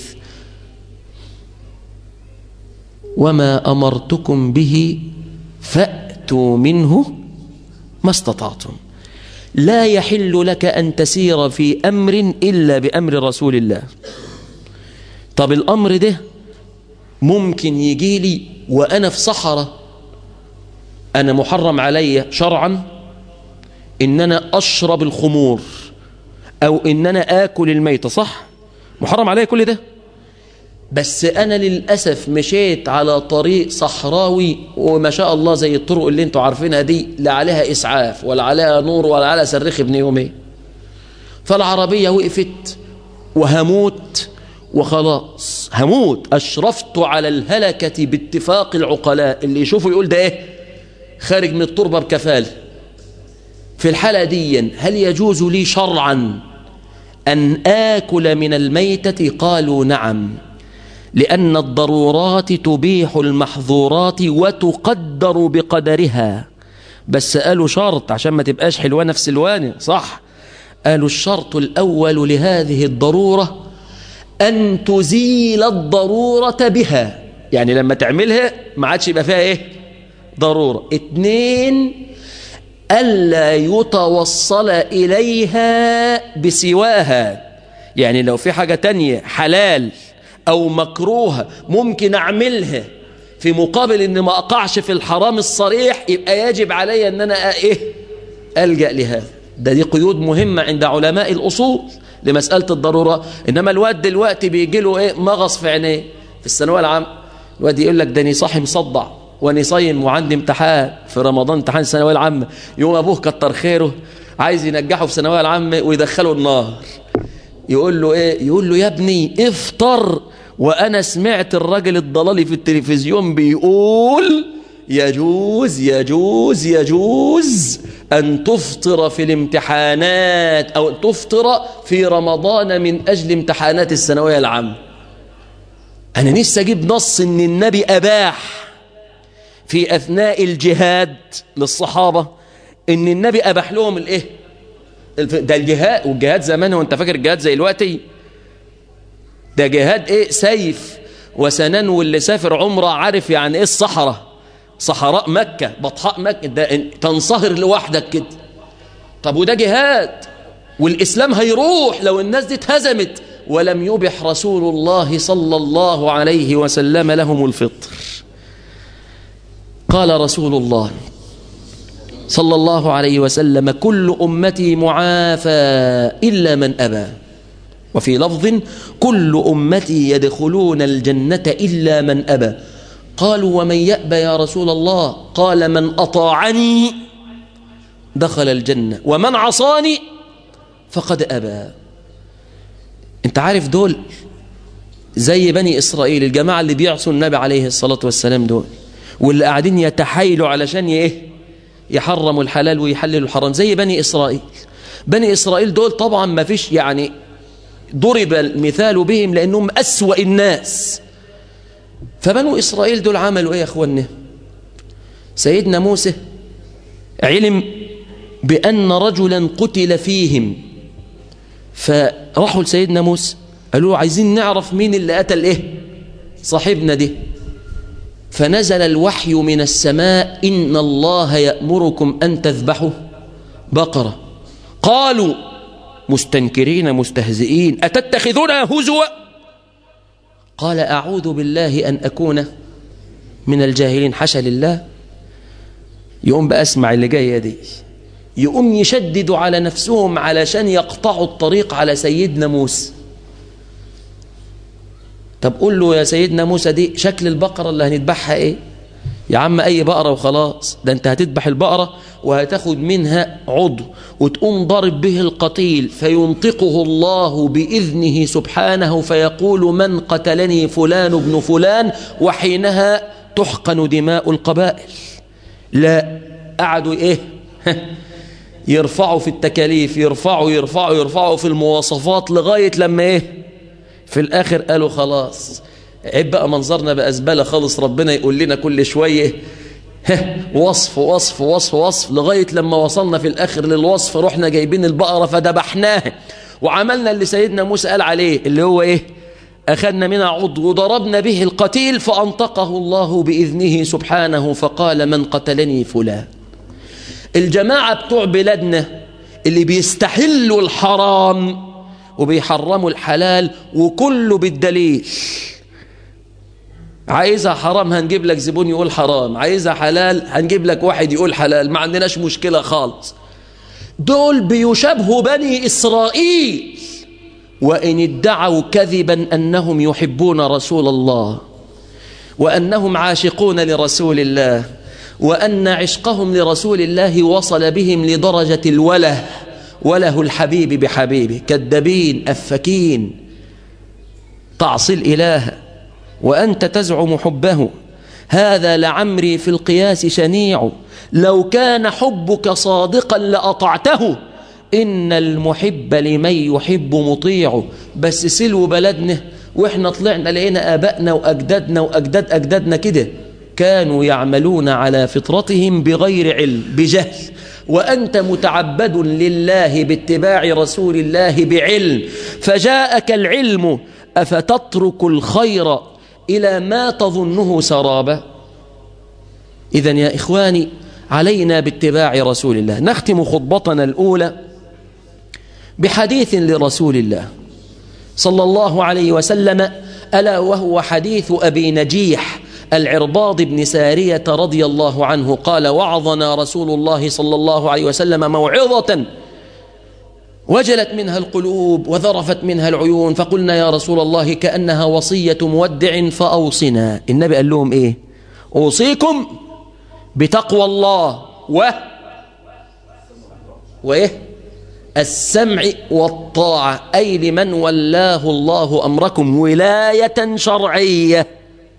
وما أمرتكم به فأتوا منه ما استطعتم. لا يحل لك أن تسير في أمر إلا بأمر رسول الله. طب الأمر ده ممكن يجي لي وأنا في صحراء، أنا محرم علي شرعا إن أنا أشرب الخمور أو إن أنا آكل الميتة، صح؟ محرم علي كل ده. بس أنا للأسف مشيت على طريق صحراوي، وما شاء الله زي الطرق اللي انتوا عارفينها دي، لا عليها إسعاف ولا عليها نور ولا عليها صريخ ابن يومين، فالعربية وقفت وهموت وخلاص هموت. أشرفت على الهلكة باتفاق العقلاء. اللي يشوفه يقول ده إيه؟ خارج من التربة بكفالة. في الحالة دي هل يجوز لي شرعا أن آكل من الميتة؟ قالوا نعم، لأن الضرورات تبيح المحظورات وتقدر بقدرها. بس قالوا شرط عشان ما تبقاش حلوانة في سلوانة، صح؟ قالوا الشرط الأول لهذه الضرورة أن تزيل الضرورة بها، يعني لما تعملها ما عادش يبقى فيها إيه؟ ضرورة. 2 ألا يتوصل إليها بسواها، يعني لو في حاجة تانية حلال أو مكروهة ممكن أعملها في مقابل أن ما أقعش في الحرام الصريح، يبقى يجب علي أن أنا ألجأ لهذا. دي قيود مهمة عند علماء الأصول لمسألة الضرورة. إنما الواد دلوقتي بيجي له مغص في عينيه في الثانوية العامة، الواد يقول لك ده أنا صاحي مصدع وأنا صايم وعندي امتحان في رمضان، امتحان الثانوية العامة. يوم أبوه كتر خيره عايز ينجحه في الثانوية العامة ويدخله النار. يقول له يقول له يا ابني افطر. وأنا سمعت الراجل الضلالي في التلفزيون بيقول يجوز يجوز يجوز أن تفطر في الامتحانات أو تفطر في رمضان من أجل امتحانات الثانوية العامة. أنا نفسي أجيب نص إن النبي أباح في أثناء الجهاد للصحابة، إن النبي أباح لهم ده الجهاد. والجهاد زمان، وانت فاكر الجهاد زي الوقتي؟ ده جهاد ايه؟ سيف وسنان. واللي سافر عمره عارف يعني ايه الصحراء، صحراء مكة، بطحاء مكة، ده تنصهر لوحدك كده. طب وده جهاد، والإسلام هيروح لو الناس دي اتهزمت. ولم يبح رسول الله صلى الله عليه وسلم لهم الفطر. قال رسول الله صلى الله عليه وسلم: كل أمتي معافى إلا من أبى. وفي لفظ: كل أمتي يدخلون الجنة إلا من أبى. قالوا: ومن يأبى يا رسول الله؟ قال: من أطاعني دخل الجنة ومن عصاني فقد أبى. انت عارف دول زي بني إسرائيل، الجماعة اللي بيعصوا النبي عليه الصلاة والسلام دول، واللي قاعدين يتحايلوا علشان يحرموا الحلال ويحللوا الحرام، زي بني إسرائيل. بني إسرائيل دول طبعا ما فيش يعني ضرب المثال بهم لأنهم أسوأ الناس. فبنو إسرائيل دول عملوا إيه يا أخوانا؟ سيدنا موسى علم بأن رجلا قتل فيهم، فراحوا لسيدنا موسى قالوا له: عايزين نعرف مين اللي قتل إيه صاحبنا ده. فنزل الوحي من السماء: إن الله يأمركم أن تذبحوا بقرة. قالوا مستنكرين مستهزئين: أتتخذنا هزوا؟ قال: أعوذ بالله أن أكون من الجاهلين. حاشا لله. يقوم بقى اسمع اللي جايه دي، يقوم يشددوا على نفسهم علشان يقطعوا الطريق على سيدنا موسى. طب قول له يا سيدنا موسى دي شكل البقرة اللي هنذبحها ايه؟ يا عم اي بقرة وخلاص، ده انت هتذبح البقرة وهتاخد منها عضو وتقوم ضارب به القتيل فينطقه الله بإذنه سبحانه فيقول: من قتلني فلان ابن فلان، وحينها تحقن دماء القبائل. لا، قعدوا ايه؟ يرفعوا في التكاليف، يرفعوا في المواصفات، لغاية لما ايه؟ في الآخر قالوا خلاص عيب بقى منظرنا بقى زبالة خالص، ربنا يقول لنا كل شوية وصف وصف وصف وصف، لغاية لما وصلنا في الآخر للوصف رحنا جايبين البقرة فدبحناها وعملنا اللي سيدنا موسى قال عليه، اللي هو ايه؟ أخذنا منها عضو وضربنا به القتيل فأنطقه الله بإذنه سبحانه فقال: من قتلني فلان. الجماعة بتوع بلادنا اللي بيستحلوا الحرام وبيحرموا الحلال وكله بالدليل. عايزها حرام هنجيب لك زبون يقول حرام، عايزها حلال هنجيب لك واحد يقول حلال، ما عندناش مشكلة خالص. دول بيشبهوا بني إسرائيل وإن ادعوا كذبا أنهم يحبون رسول الله وأنهم عاشقون لرسول الله وأن عشقهم لرسول الله وصل بهم لدرجة وله الحبيب بحبيبه. كذابين أفكين، تعصي الإله وأنت تزعم حبه، هذا لعمري في القياس شنيع، لو كان حبك صادقا لأطعته، إن المحب لمن يحب مطيع. بس سلو بلدنا وإحنا طلعنا لقينا آبائنا وأجدادنا وأجداد أجدادنا كده كانوا يعملون على فطرتهم بغير علم، بجهل، وأنت متعبد لله باتباع رسول الله بعلم، فجاءك العلم أفتترك الخير إلى ما تظنه سرابا؟ إذن يا إخواني علينا باتباع رسول الله. نختم خطبتنا الأولى بحديث لرسول الله صلى الله عليه وسلم، ألا وهو حديث أبي نجيح العرباض بن سارية رضي الله عنه قال: وعظنا رسول الله صلى الله عليه وسلم موعظة وجلت منها القلوب وذرفت منها العيون، فقلنا يا رسول الله كأنها وصية مودع فأوصنا. النبي قال لهم إيه؟ أوصيكم بتقوى الله وإيه؟ السمع والطاعة، أي لمن ولاه الله أمركم ولاية شرعية.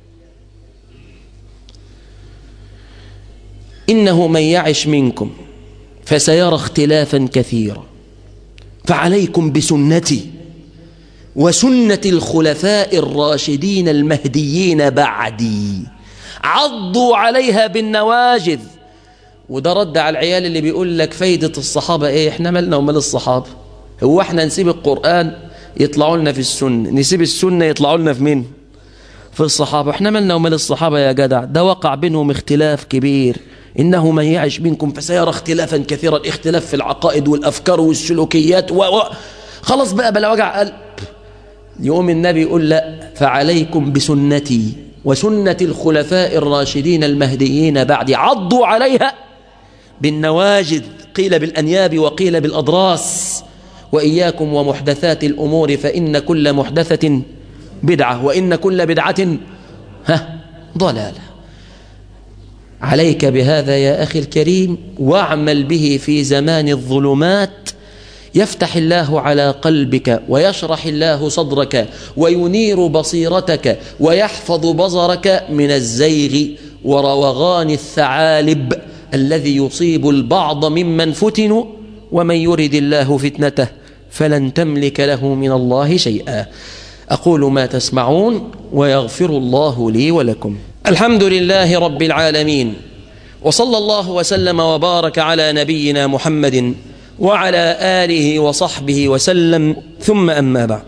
إنه من يعش منكم فسيرى اختلافا كثيرا، فعليكم بسنتي وسنة الخلفاء الراشدين المهديين بعدي، عضوا عليها بالنواجذ. وده رد على العيال اللي بيقول لك فايدة الصحابة ايه؟ احنا مالنا ومال الصحابة؟ هو احنا نسيب القرآن؟ يطلعوا لنا في السنة، نسيب السنة يطلعوا لنا في مين؟ في الصحابة. احنا مالنا ومال الصحابة يا جدع؟ ده وقع بينهم اختلاف كبير. إنه من يعش منكم فسيرى اختلافا كثيرا، اختلاف في العقائد والأفكار والسلوكيات خلاص بقى بلا وجع قلب. يقوم النبي يقول لا، فعليكم بسنتي وسنة الخلفاء الراشدين المهديين بعدي، عضوا عليها بالنواجذ، قيل بالأنياب وقيل بالأضراس، وإياكم ومحدثات الأمور فإن كل محدثة بدعة وإن كل بدعة ضلالة. عليك بهذا يا أخي الكريم، واعمل به في زمان الظلمات، يفتح الله على قلبك ويشرح الله صدرك وينير بصيرتك ويحفظ بصرك من الزيغ وروغان الثعالب الذي يصيب البعض ممن فتنوا، ومن يرد الله فتنته فلن تملك له من الله شيئا. أقول ما تسمعون ويغفر الله لي ولكم. الحمد لله رب العالمين، وصلى الله وسلم وبارك على نبينا محمد وعلى آله وصحبه وسلم، ثم أما بعد.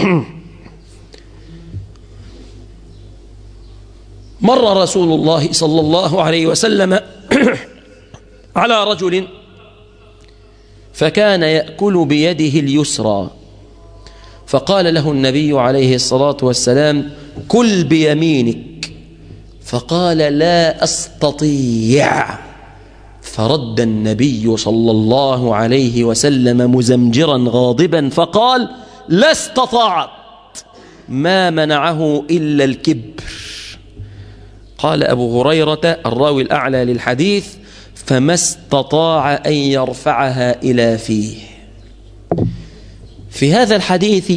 مر رسول الله صلى الله عليه وسلم على رجل فكان يأكل بيده اليسرى، فقال له النبي عليه الصلاة والسلام: كل بيمينك. فقال: لا أستطيع. فرد النبي صلى الله عليه وسلم مزمجرا غاضبا فقال: لا استطاعت. ما منعه إلا الكبر. قال أبو هريرة الراوي الأعلى للحديث: فما استطاع أن يرفعها إلى فيه. في هذا الحديث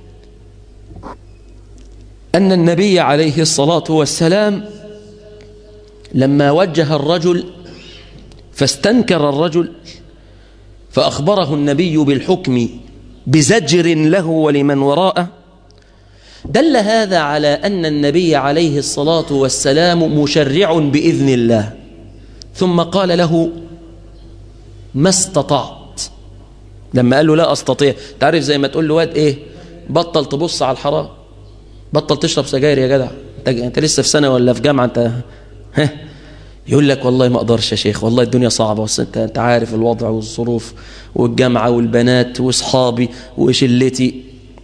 أن النبي عليه الصلاة والسلام لما وجه الرجل فاستنكر الرجل، فأخبره النبي بالحكم بزجر له ولمن وراءه، دل هذا على أن النبي عليه الصلاة والسلام مشرع بإذن الله. ثم قال له: ما استطعت. لما قال له لا أستطيع، تعرف زي ما تقول له واد إيه، بطل تبص على الحرام، بطل تشرب سجاير يا جدع، أنت لسه في سنة ولا في جامعة أنت، يقول لك والله ما أقدرش يا شيخ، والله الدنيا صعبة، بس أنت عارف الوضع والظروف والجامعة والبنات وأصحابي وشلتي.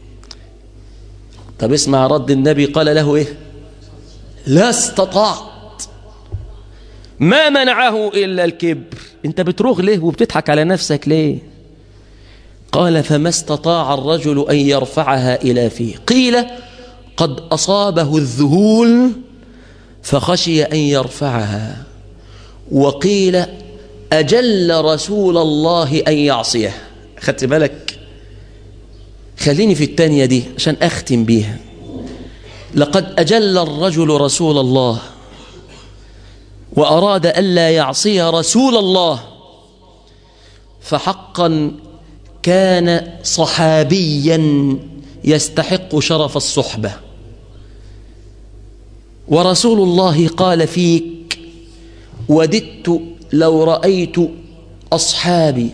طب اسمع رد النبي، قال له إيه؟ لا استطعت. ما منعه إلا الكبر. أنت بتروغ ليه وبتضحك على نفسك ليه؟ قال: فما استطاع الرجل أن يرفعها إلى فيه. قيل: قد أصابه الذهول فخشي أن يرفعها. وقيل: أجل رسول الله أن يعصيه. خدت بالك؟ خليني في الثانية دي عشان أختم بيها. لقد أجل الرجل رسول الله وأراد ألا يعصي رسول الله، فحقا كان صحابيا يستحق شرف الصحبة. ورسول الله قال فيك: وددت لو رأيت أصحابي.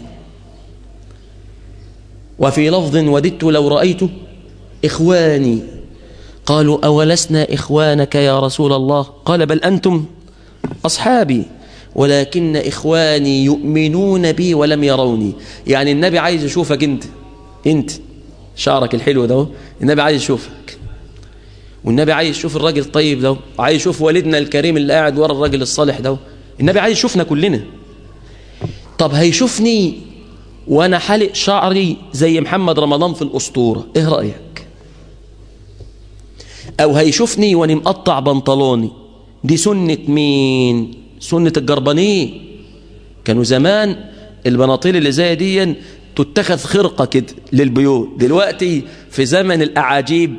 وفي لفظ: وددت لو رأيت إخواني. قالوا: أولسنا إخوانك يا رسول الله؟ قال: بل أنتم أصحابي، ولكن إخواني يؤمنون بي ولم يروني. يعني النبي عايز يشوفك أنت شعرك الحلو ده، النبي عايز يشوفك، والنبي عايز يشوف الراجل الطيب ده، وعايز يشوف والدنا الكريم اللي قاعد ورا الراجل الصالح ده. النبي عايز يشوفنا كلنا. طب هيشوفني وأنا حلق شعري زي محمد رمضان في الأسطورة، إيه رأيك؟ أو هيشوفني وأنا مقطع بنطلوني، دي سنة مين؟ سنة الجربانين. كانوا زمان البناطيل اللي زي دي تتخذ خرقة كده للبيوت. دلوقتي في زمن الأعاجيب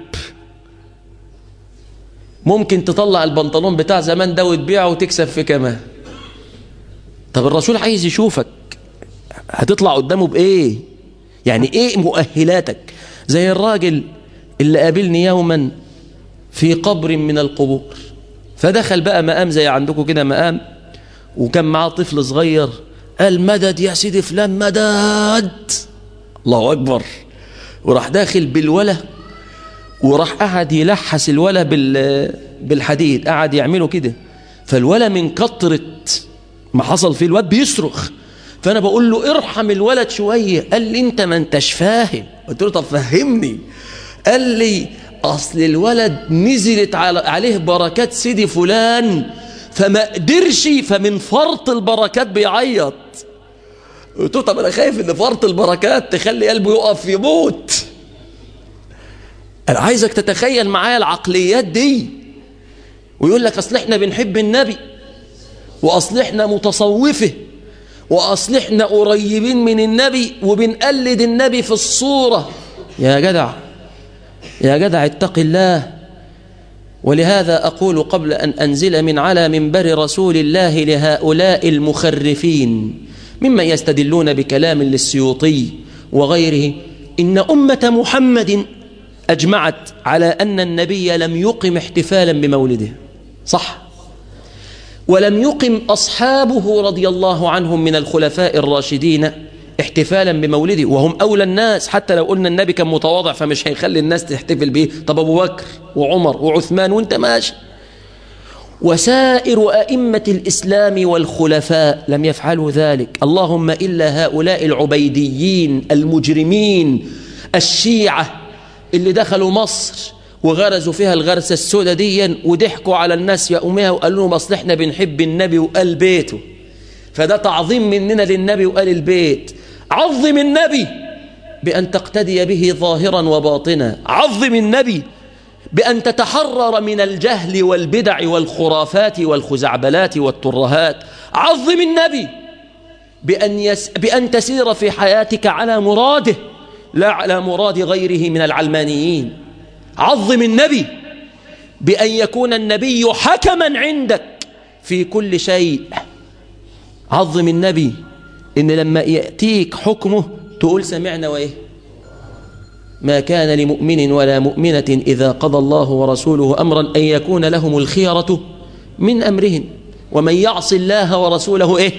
ممكن تطلع البنطلون بتاع زمان ده وتبيعه وتكسب فيه كمان. طب الرسول عايز يشوفك، هتطلع قدامه بإيه؟ يعني إيه مؤهلاتك؟ زي الراجل اللي قابلني يوما في قبر من القبور، فدخل بقى مقام زي عندكم كده مقام، وكان معاه طفل صغير، قال: مدد يا سيدي فلان، مدد. الله أكبر. وراح داخل بالولا، وراح قعد يلحس الولا بالحديد، قعد يعمله كده. فالولا من كترة ما حصل فيه الواد بيصرخ. فأنا بقول له ارحم الولد شوية. قال لي أنت ما أنتش فاهم. قلت له طب فهمني. قال لي أصل الولد نزلت عليه بركات سيدي فلان فما قدرش، فمن فرط البركات بيعيط. قلت له طب أنا خايف إن فرط البركات تخلي قلبه يقف يموت. أنا عايزك تتخيل معايا العقليات دي، ويقول لك أصل إحنا بنحب النبي، وأصل إحنا متصوفه، وأصل إحنا قريبين من النبي وبنقلد النبي في الصورة. يا جدع يا جدع اتق الله. ولهذا أقول قبل أن أنزل من على منبر رسول الله لهؤلاء المخرفين ممن يستدلون بكلام للسيوطي وغيره: إن أمة محمد أجمعت على أن النبي لم يقم احتفالا بمولده، صح؟ ولم يقم أصحابه رضي الله عنهم من الخلفاء الراشدين احتفالا بمولده، وهم أولى الناس. حتى لو قلنا النبي كان متواضع فمش هيخلي الناس تحتفل به. طب أبو بكر وعمر وعثمان وانت ماشي. وسائر أئمة الإسلام والخلفاء لم يفعلوا ذلك، اللهم إلا هؤلاء العبيديين المجرمين الشيعة اللي دخلوا مصر وغرزوا فيها الغرسة السوداء ديا وضحكوا على الناس يا أمها وقالوا لهم أصل إحنا بنحب النبي وقال بيته، فده تعظيم مننا للنبي وقال البيت. عظم النبي بأن تقتدي به ظاهرا وباطنا، عظم النبي بأن تتحرر من الجهل والبدع والخرافات والخزعبلات والترهات، عظم النبي بأن تسير في حياتك على مراده لا على مراد غيره من العلمانيين. عظم النبي بأن يكون النبي حكما عندك في كل شيء. عظم النبي إن لما يأتيك حكمه تقول سمعنا وإيه. ما كان لمؤمن ولا مؤمنة إذا قضى الله ورسوله أمرا أن يكون لهم الخيرة من أمرهم ومن يعص الله ورسوله إيه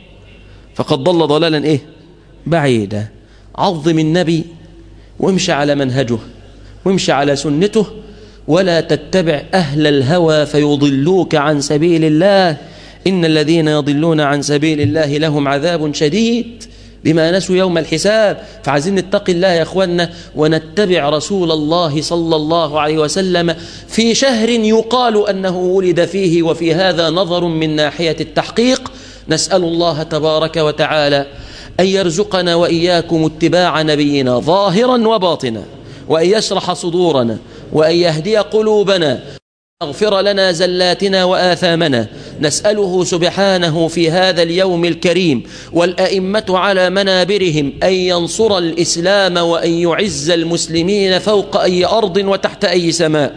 فقد ضل ضلالا إيه بعيدا. عظم النبي وامشي على منهجه وامشي على سنته، ولا تتبع أهل الهوى فيضلوك عن سبيل الله. إن الذين يضلون عن سبيل الله لهم عذاب شديد بما نسوا يوم الحساب. فعايزين نتقي الله يا أخوانا ونتبع رسول الله صلى الله عليه وسلم في شهر يقال أنه ولد فيه، وفي هذا نظر من ناحية التحقيق. نسأل الله تبارك وتعالى أن يرزقنا وإياكم اتباع نبينا ظاهرا وباطنا، وأن يشرح صدورنا، وأن يهدي قلوبنا، اغفر لنا زلاتنا وآثامنا. نسأله سبحانه في هذا اليوم الكريم والأئمة على منابرهم أن ينصر الإسلام وأن يعز المسلمين فوق أي أرض وتحت أي سماء.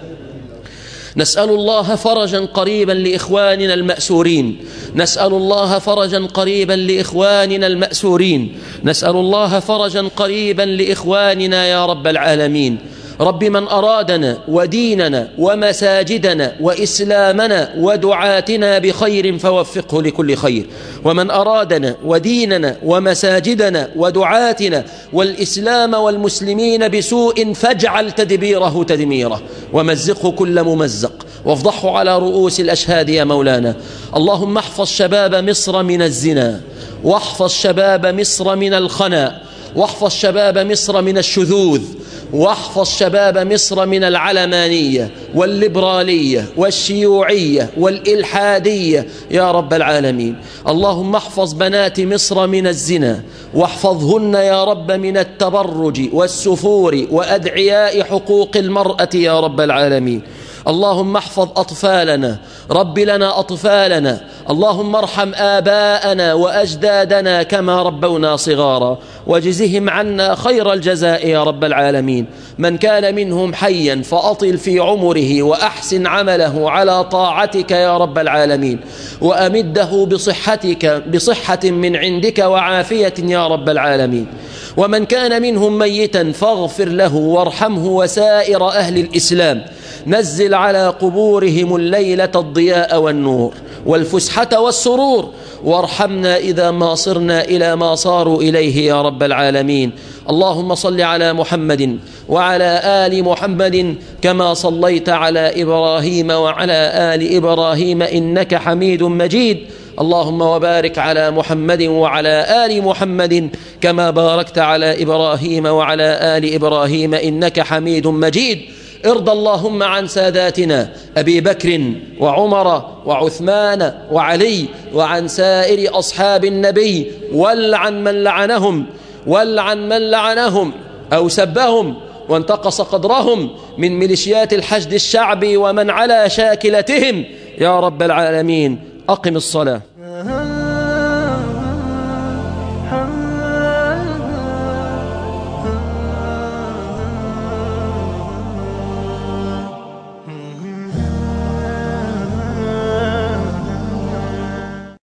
نسأل الله فرجا قريبا لإخواننا المأسورين، نسأل الله فرجا قريبا لإخواننا المأسورين، نسأل الله فرجا قريبا لإخواننا يا رب العالمين. رب من أرادنا وديننا ومساجدنا وإسلامنا ودعاتنا بخير فوفقه لكل خير، ومن أرادنا وديننا ومساجدنا ودعاتنا والإسلام والمسلمين بسوء فاجعل تدبيره تدميره، ومزقه كل ممزق، وافضحه على رؤوس الأشهاد يا مولانا. اللهم احفظ شباب مصر من الزنا، واحفظ شباب مصر من الخنا، واحفظ شباب مصر من الشذوذ، واحفظ شباب مصر من العلمانية والليبرالية والشيوعية والإلحادية يا رب العالمين. اللهم احفظ بنات مصر من الزنا، واحفظهن يا رب من التبرج والسفور وأدعياء حقوق المرأة يا رب العالمين. اللهم احفظ أطفالنا، رب لنا أطفالنا، اللهم ارحم آباءنا وأجدادنا كما ربونا صغارا، وجزهم عنا خير الجزاء يا رب العالمين. من كان منهم حيا فأطل في عمره وأحسن عمله على طاعتك يا رب العالمين، وأمده بصحة من عندك وعافية يا رب العالمين. ومن كان منهم ميتا فاغفر له وارحمه وسائر أهل الإسلام. نزل على قبورهم الليلة الضياء والنور والفسحة والسرور، وارحمنا إذا ما صرنا إلى ما صاروا إليه يا رب العالمين. اللهم صل على محمد وعلى آل محمد كما صليت على إبراهيم وعلى آل إبراهيم إنك حميد مجيد. اللهم وبارك على محمد وعلى آل محمد كما باركت على إبراهيم وعلى آل إبراهيم إنك حميد مجيد. ارض اللهم عن ساداتنا أبي بكر وعمر وعثمان وعلي وعن سائر أصحاب النبي، والعن من لعنهم أو سبهم وانتقص قدرهم من ميليشيات الحشد الشعبي ومن على شاكلتهم يا رب العالمين. أقم الصلاة.